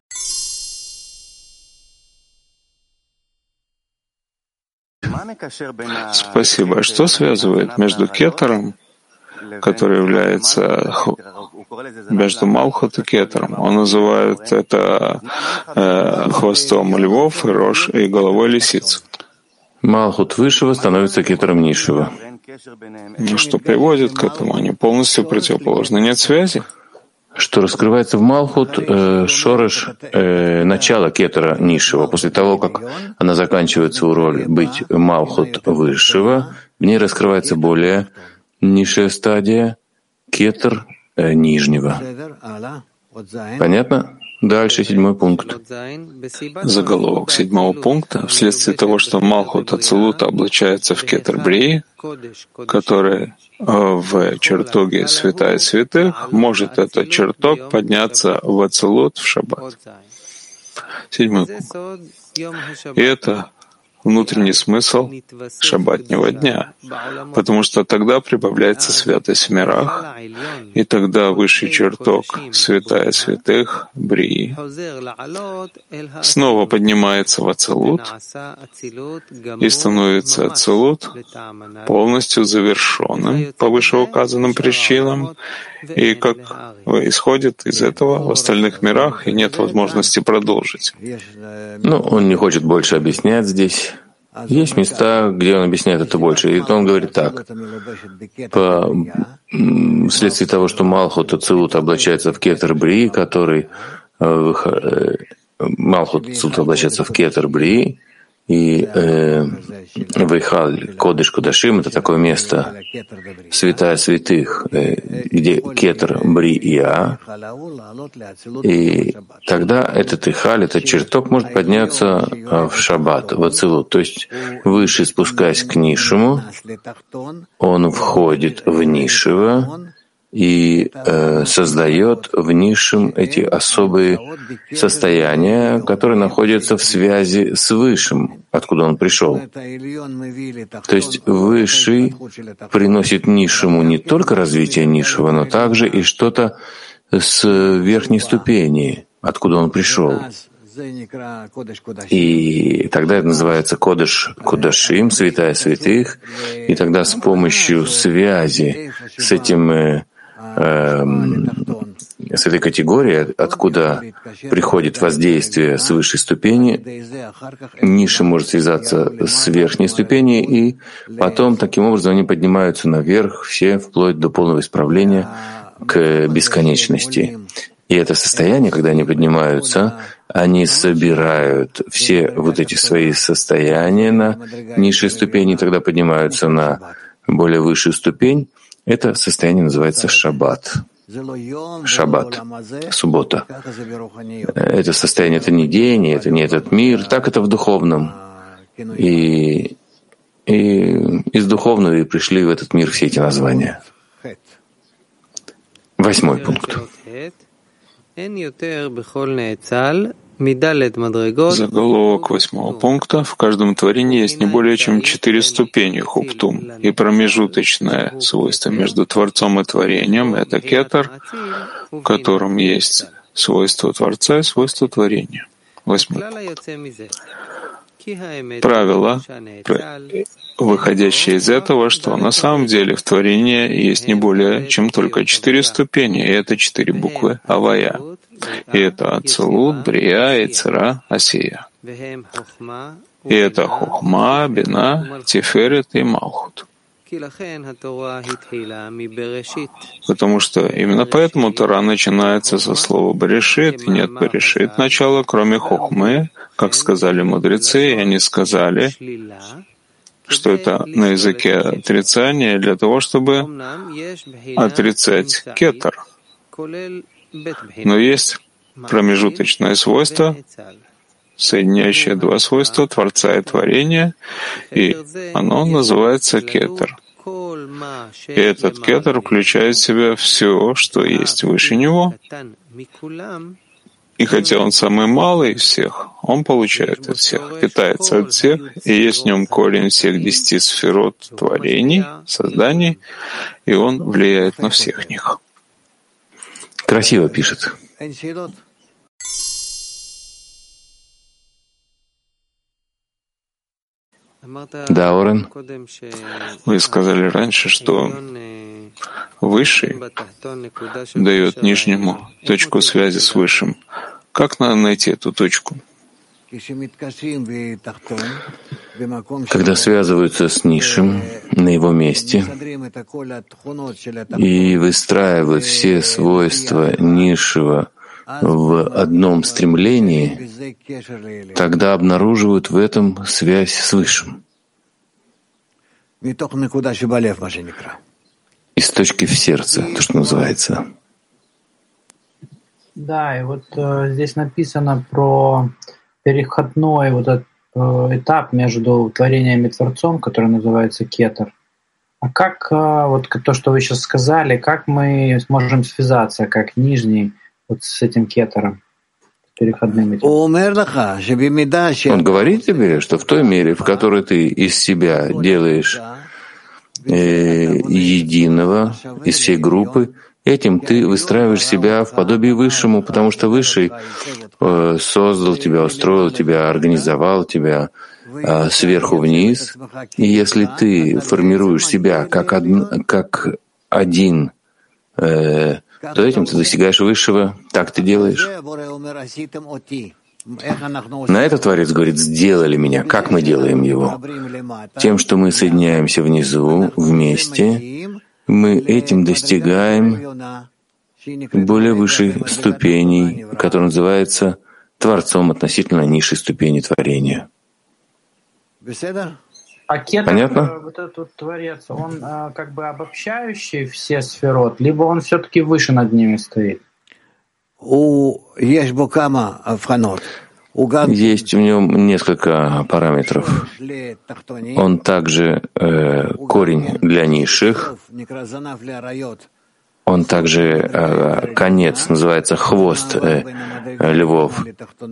Спасибо. Что связывает между кетером, который является между Малхут и кетером? Он называет это хвостом львов, рож и головой лисиц. Малхут высшего становится кетером низшего. Что приводит к этому? Они полностью противоположны. Нет связи? Что раскрывается в Малхут, шореш, начало кетера низшего. После того, как она заканчивает свою роль быть Малхут высшего, в ней раскрывается более низшая стадия, кетер нижнего. Понятно? Дальше 7 пункт. Заголовок 7 пункта. Вследствие того, что Малхут Ацилута облачается в кетер Брии, который в чертоге святая святых, может этот чертог подняться в Ацилут в шаббат. 7 пункт. И это внутренний смысл шаббатнего дня, потому что тогда прибавляется святость в мирах, и тогда высший чертог святая святых Брии снова поднимается в Ацилут и становится Ацилут полностью завершенным по вышеуказанным причинам, и как исходит из этого в остальных мирах, и нет возможности продолжить. Он не хочет больше объяснять здесь. Есть места, где он объясняет это больше. И он говорит так. Вследствие того, что Малхут Ацилут облачается в кетер Брии, который Малхут Ацилут облачается в кетер Брии, и Вейхаль Кодеш Кодашим — это такое место, святая святых, где кетер Брия, и тогда этот Ихаль, этот чертог может подняться в шаббат, в Ацилут, то есть выше, спускаясь к низшему, он входит в низшего и создает в низшем эти особые состояния, которые находятся в связи с высшим, откуда он пришел. То есть высший приносит низшему не только развитие низшего, но также и что-то с верхней ступени, откуда он пришел. И тогда это называется Кодеш Кодашим, святая святых, и тогда с помощью связи с этим с этой категории, откуда приходит воздействие с высшей ступени, низший может связаться с верхней ступени, и потом таким образом они поднимаются наверх, все вплоть до полного исправления к бесконечности. И это состояние, когда они поднимаются, они собирают все вот эти свои состояния на низшей ступени, и тогда поднимаются на более высшую ступень. Это состояние называется шаббат. Шаббат, суббота. Это состояние, это не день, это не этот мир, так это в духовном. И из духовного и пришли в этот мир все эти названия. 8 пункт. Заголовок 8 пункта. В каждом творении есть не более чем 4 ступени хуптум, и промежуточное свойство между Творцом и творением — это кетер, в котором есть свойство Творца и свойство творения. 8 пункт. Правило, выходящее из этого, что на самом деле в творении есть не более чем только 4 ступени, и это 4 буквы Авая. И это Ацилут, Брия, Ецера, Асия. И это Хохма, Бина, Тиферет и Малхут. Потому что именно поэтому Тора начинается со слова «Берешит», и нет «Берешит» начала, кроме Хохмы, как сказали мудрецы, и они сказали, что это на языке отрицания для того, чтобы отрицать кетер. Но есть промежуточное свойство, соединяющее два свойства Творца и творения, и оно называется кетер. И этот кетер включает в себя все, что есть выше него. И хотя он самый малый из всех, он получает от всех, питается от всех, и есть в нем корень всех 10 сферот творений, созданий, и он влияет на всех них. Красиво пишет. Да, Орен? Вы сказали раньше, что Высший дает Нижнему точку связи с Высшим. Как надо найти эту точку? Когда связываются с Низшим на его месте и выстраивают все свойства Низшего в одном стремлении, тогда обнаруживают в этом связь с Высшим. Из точки в сердце, то, что называется. Да, и вот здесь написано про переходной вот этот этап между творением и Творцом, который называется кетер. А как, вот то, что вы сейчас сказали, как мы сможем связаться, как нижний, вот с этим кетером, переходным этим? Он говорит тебе, что в той мере, в которой ты из себя делаешь единого, из всей группы, этим ты выстраиваешь себя в подобие Высшему, потому что Высший создал тебя, устроил тебя, организовал тебя сверху вниз. И если ты формируешь себя как один, то этим ты достигаешь Высшего. Так ты делаешь. На это Творец говорит: «Сделали меня». Как мы делаем его? Тем, что мы соединяемся внизу, вместе, мы этим достигаем более высшей ступени, которая называется Творцом относительно низшей ступени творения. А кетер, понятно? Вот этот Творец, он как бы обобщающий все сферот, либо он все-таки выше над ними стоит? Есть в нем несколько параметров. Он также корень для низших. Он также конец, называется хвост львов.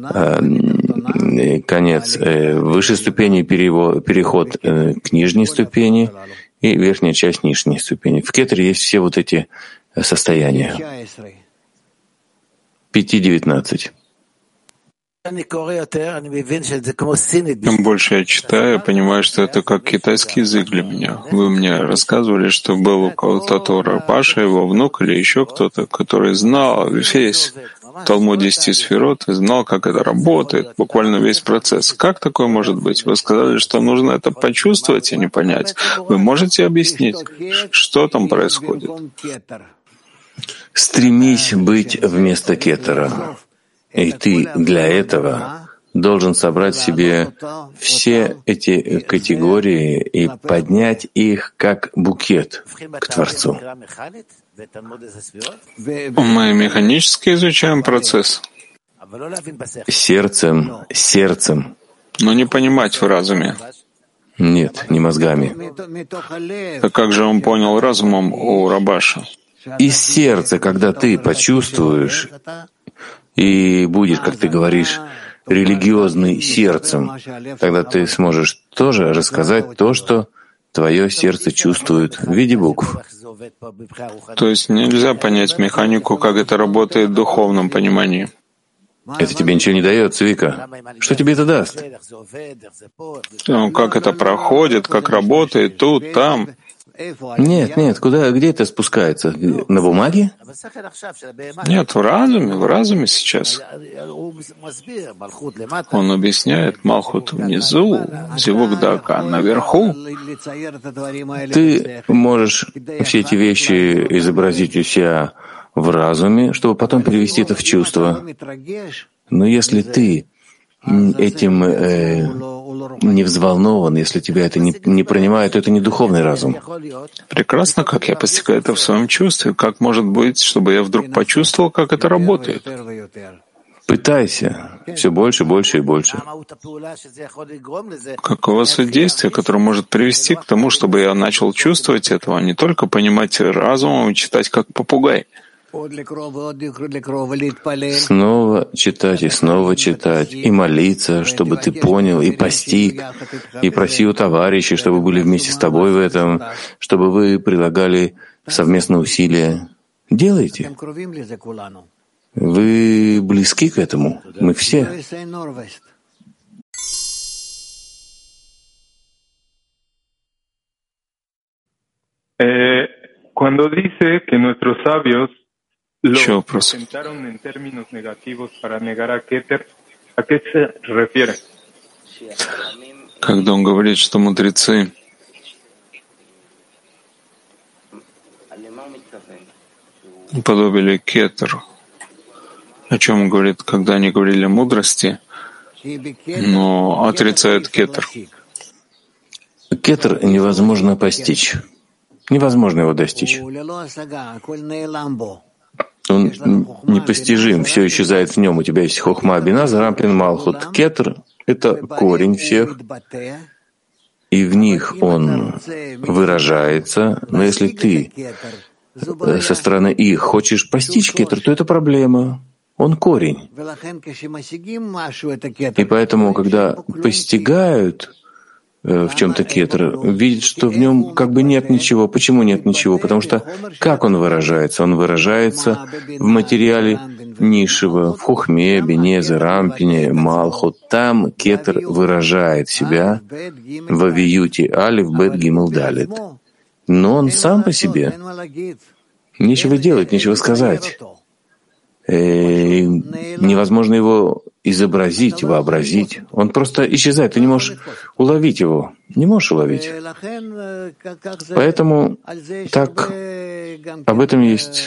Конец высшей ступени, переход к нижней ступени и верхняя часть нижней ступени. В кетере есть все вот эти состояния. 5:19. Чем больше я читаю, я понимаю, что это как китайский язык для меня. Вы мне рассказывали, что был у кого-то Рабаша, его внук или еще кто-то, который знал весь Талмуд 10 сферот и знал, как это работает, буквально весь процесс. Как такое может быть? Вы сказали, что нужно это почувствовать и не понять. Вы можете объяснить, что там происходит? Стремись быть вместо кетера. И ты для этого должен собрать в себе все эти категории и поднять их как букет к Творцу. Мы механически изучаем процесс. Сердцем. Но не понимать в разуме. Нет, не мозгами. А как же он понял разумом у Рабаша? из сердца, когда ты почувствуешь и будешь, как ты говоришь, религиозный сердцем, тогда ты сможешь тоже рассказать то, что твое сердце чувствует в виде букв. То есть нельзя понять механику, как это работает в духовном понимании. Это тебе ничего не дает, Цвика. Что тебе это даст? Ну, как это проходит, как работает тут, там. Нет, где это спускается? На бумаге? Нет, в разуме сейчас. Он объясняет Малхут внизу, Зивук Дака наверху. Ты можешь все эти вещи изобразить у себя в разуме, чтобы потом перевести это в чувство. Но если ты этим не взволнован, если тебя это не принимает, то это не духовный разум. Прекрасно, как я постигаю это в своем чувстве. Как может быть, чтобы я вдруг почувствовал, как это работает? Пытайся все больше, больше и больше. Какого суть действия, которое может привести к тому, чтобы я начал чувствовать этого, а не только понимать разумом и читать как попугай? Снова читать, и молиться, чтобы ты понял и постиг, и проси у товарищей, чтобы были вместе с тобой в этом, чтобы вы прилагали совместные усилия. Делайте. Вы близки к этому. Мы все. Cuando dice que nuestros sabios Еще вопрос. Когда он говорит, что мудрецы подобили кетер, о чем он говорит, когда они говорили о мудрости, но отрицают кетер. Кетер невозможно постичь. Невозможно его достичь. Он непостижим, все исчезает в нем. У тебя есть хохма, бина, зарампин, малхут. Кетер — это корень всех, и в них он выражается. Но если ты со стороны их хочешь постичь кетер, то это проблема. Он корень. И поэтому, когда постигают в чем-то кетер, видит, что в нем как бы нет ничего. Почему нет ничего? Потому что как он выражается? Он выражается в материале низшего, в хохме, бенезе, рампине, малхут. Там кетер выражает себя в авиюте алиф, бет, гимл, далит. Но он сам по себе. Нечего делать, нечего сказать. Невозможно его изобразить, вообразить. Он просто исчезает, ты не можешь уловить его. Не можешь уловить. Поэтому так об этом есть.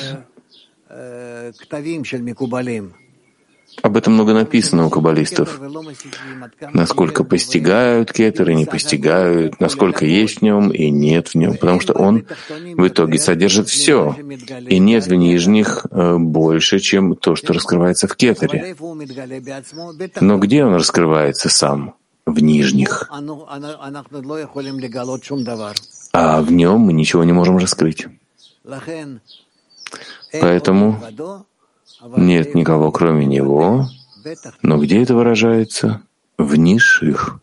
Об этом много написано у каббалистов. Насколько постигают кетер и не постигают, насколько есть в нем и нет в нем. Потому что он в итоге содержит все. И нет в нижних больше, чем то, что раскрывается в кетере. Но где он раскрывается сам? В нижних. А в нем мы ничего не можем раскрыть. Поэтому нет никого, кроме него, но где это выражается? В низших.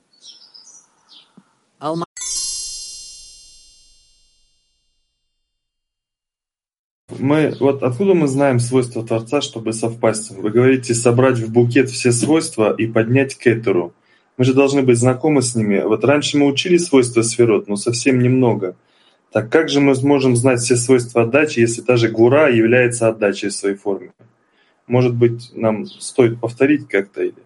Откуда мы знаем свойства Творца, чтобы совпасть? Вы говорите, собрать в букет все свойства и поднять кетеру. Мы же должны быть знакомы с ними. Раньше мы учили свойства сферот, но совсем немного. Так как же мы сможем знать все свойства отдачи, если та же гвура является отдачей в своей форме? Может быть, нам стоит повторить как-то или?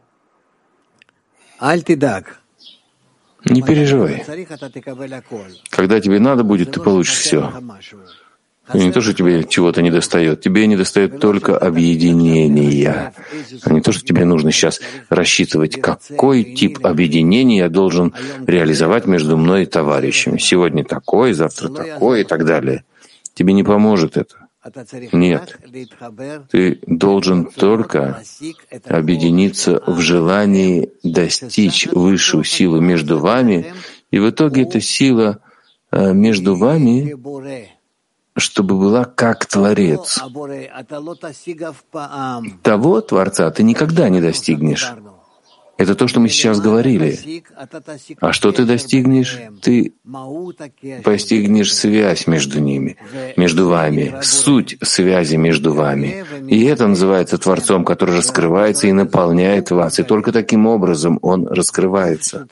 Не переживай. Когда тебе надо будет, ты получишь все. И не то, что тебе чего-то недостает. Тебе недостает только объединения. А не то, что тебе нужно сейчас рассчитывать, какой тип объединения я должен реализовать между мной и товарищами. Сегодня такой, завтра такой и так далее. Тебе не поможет это. Нет. Ты должен только объединиться в желании достичь высшую силу между вами, и в итоге эта сила между вами чтобы была как Творец. Того Творца ты никогда не достигнешь. Это то, что мы сейчас говорили. А что ты достигнешь? Ты постигнешь связь между ними, между вами, суть связи между вами. И это называется Творцом, который раскрывается и наполняет вас. И только таким образом Он раскрывается.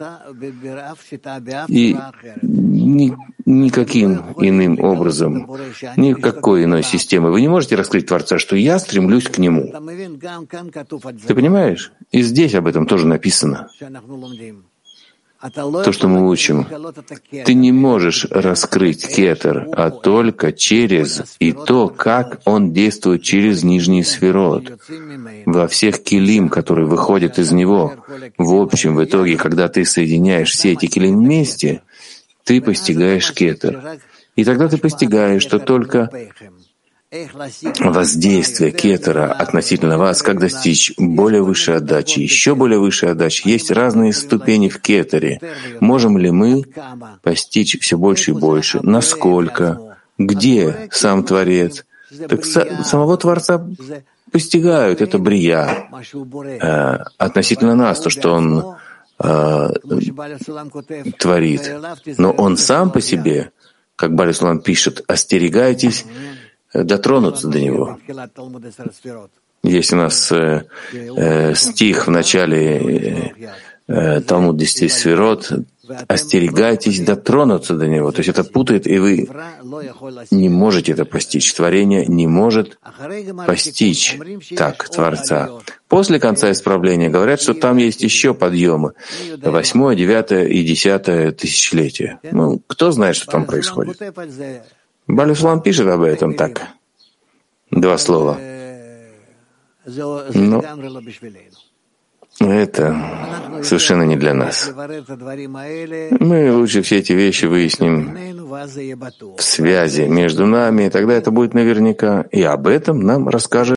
И никаким иным образом, никакой иной системы. Вы не можете раскрыть Творца, что я стремлюсь к Нему. Ты понимаешь? И здесь об этом тоже написано. То, что мы учим. Ты не можешь раскрыть кетер, а только через и то, как он действует через нижний сферот. Во всех килим, которые выходят из него. В общем, в итоге, когда ты соединяешь все эти килим вместе, ты постигаешь кетер. И тогда ты постигаешь, что только воздействие кетера относительно вас, как достичь более высшей отдачи, еще более высшей отдачи. Есть разные ступени в кетере. Можем ли мы постичь все больше и больше? Насколько? Где сам Творец? Так самого Творца постигают. Это брия. Относительно нас, то, что Он творит. Но Он сам по себе, как Бали Сулам пишет, остерегайтесь дотронуться до него. Есть у нас стих в начале Талмуд 10 сферот: остерегайтесь дотронуться до него. То есть это путает, и вы не можете это постичь. Творение не может постичь так Творца. После конца исправления говорят, что там есть еще подъемы. 8, 9 и 10 тысячелетие. Ну, кто знает, что там происходит? Бали Сулам пишет об этом так. 2 слова. Но это совершенно не для нас. Мы лучше все эти вещи выясним в связи между нами, и тогда это будет наверняка. И об этом нам расскажет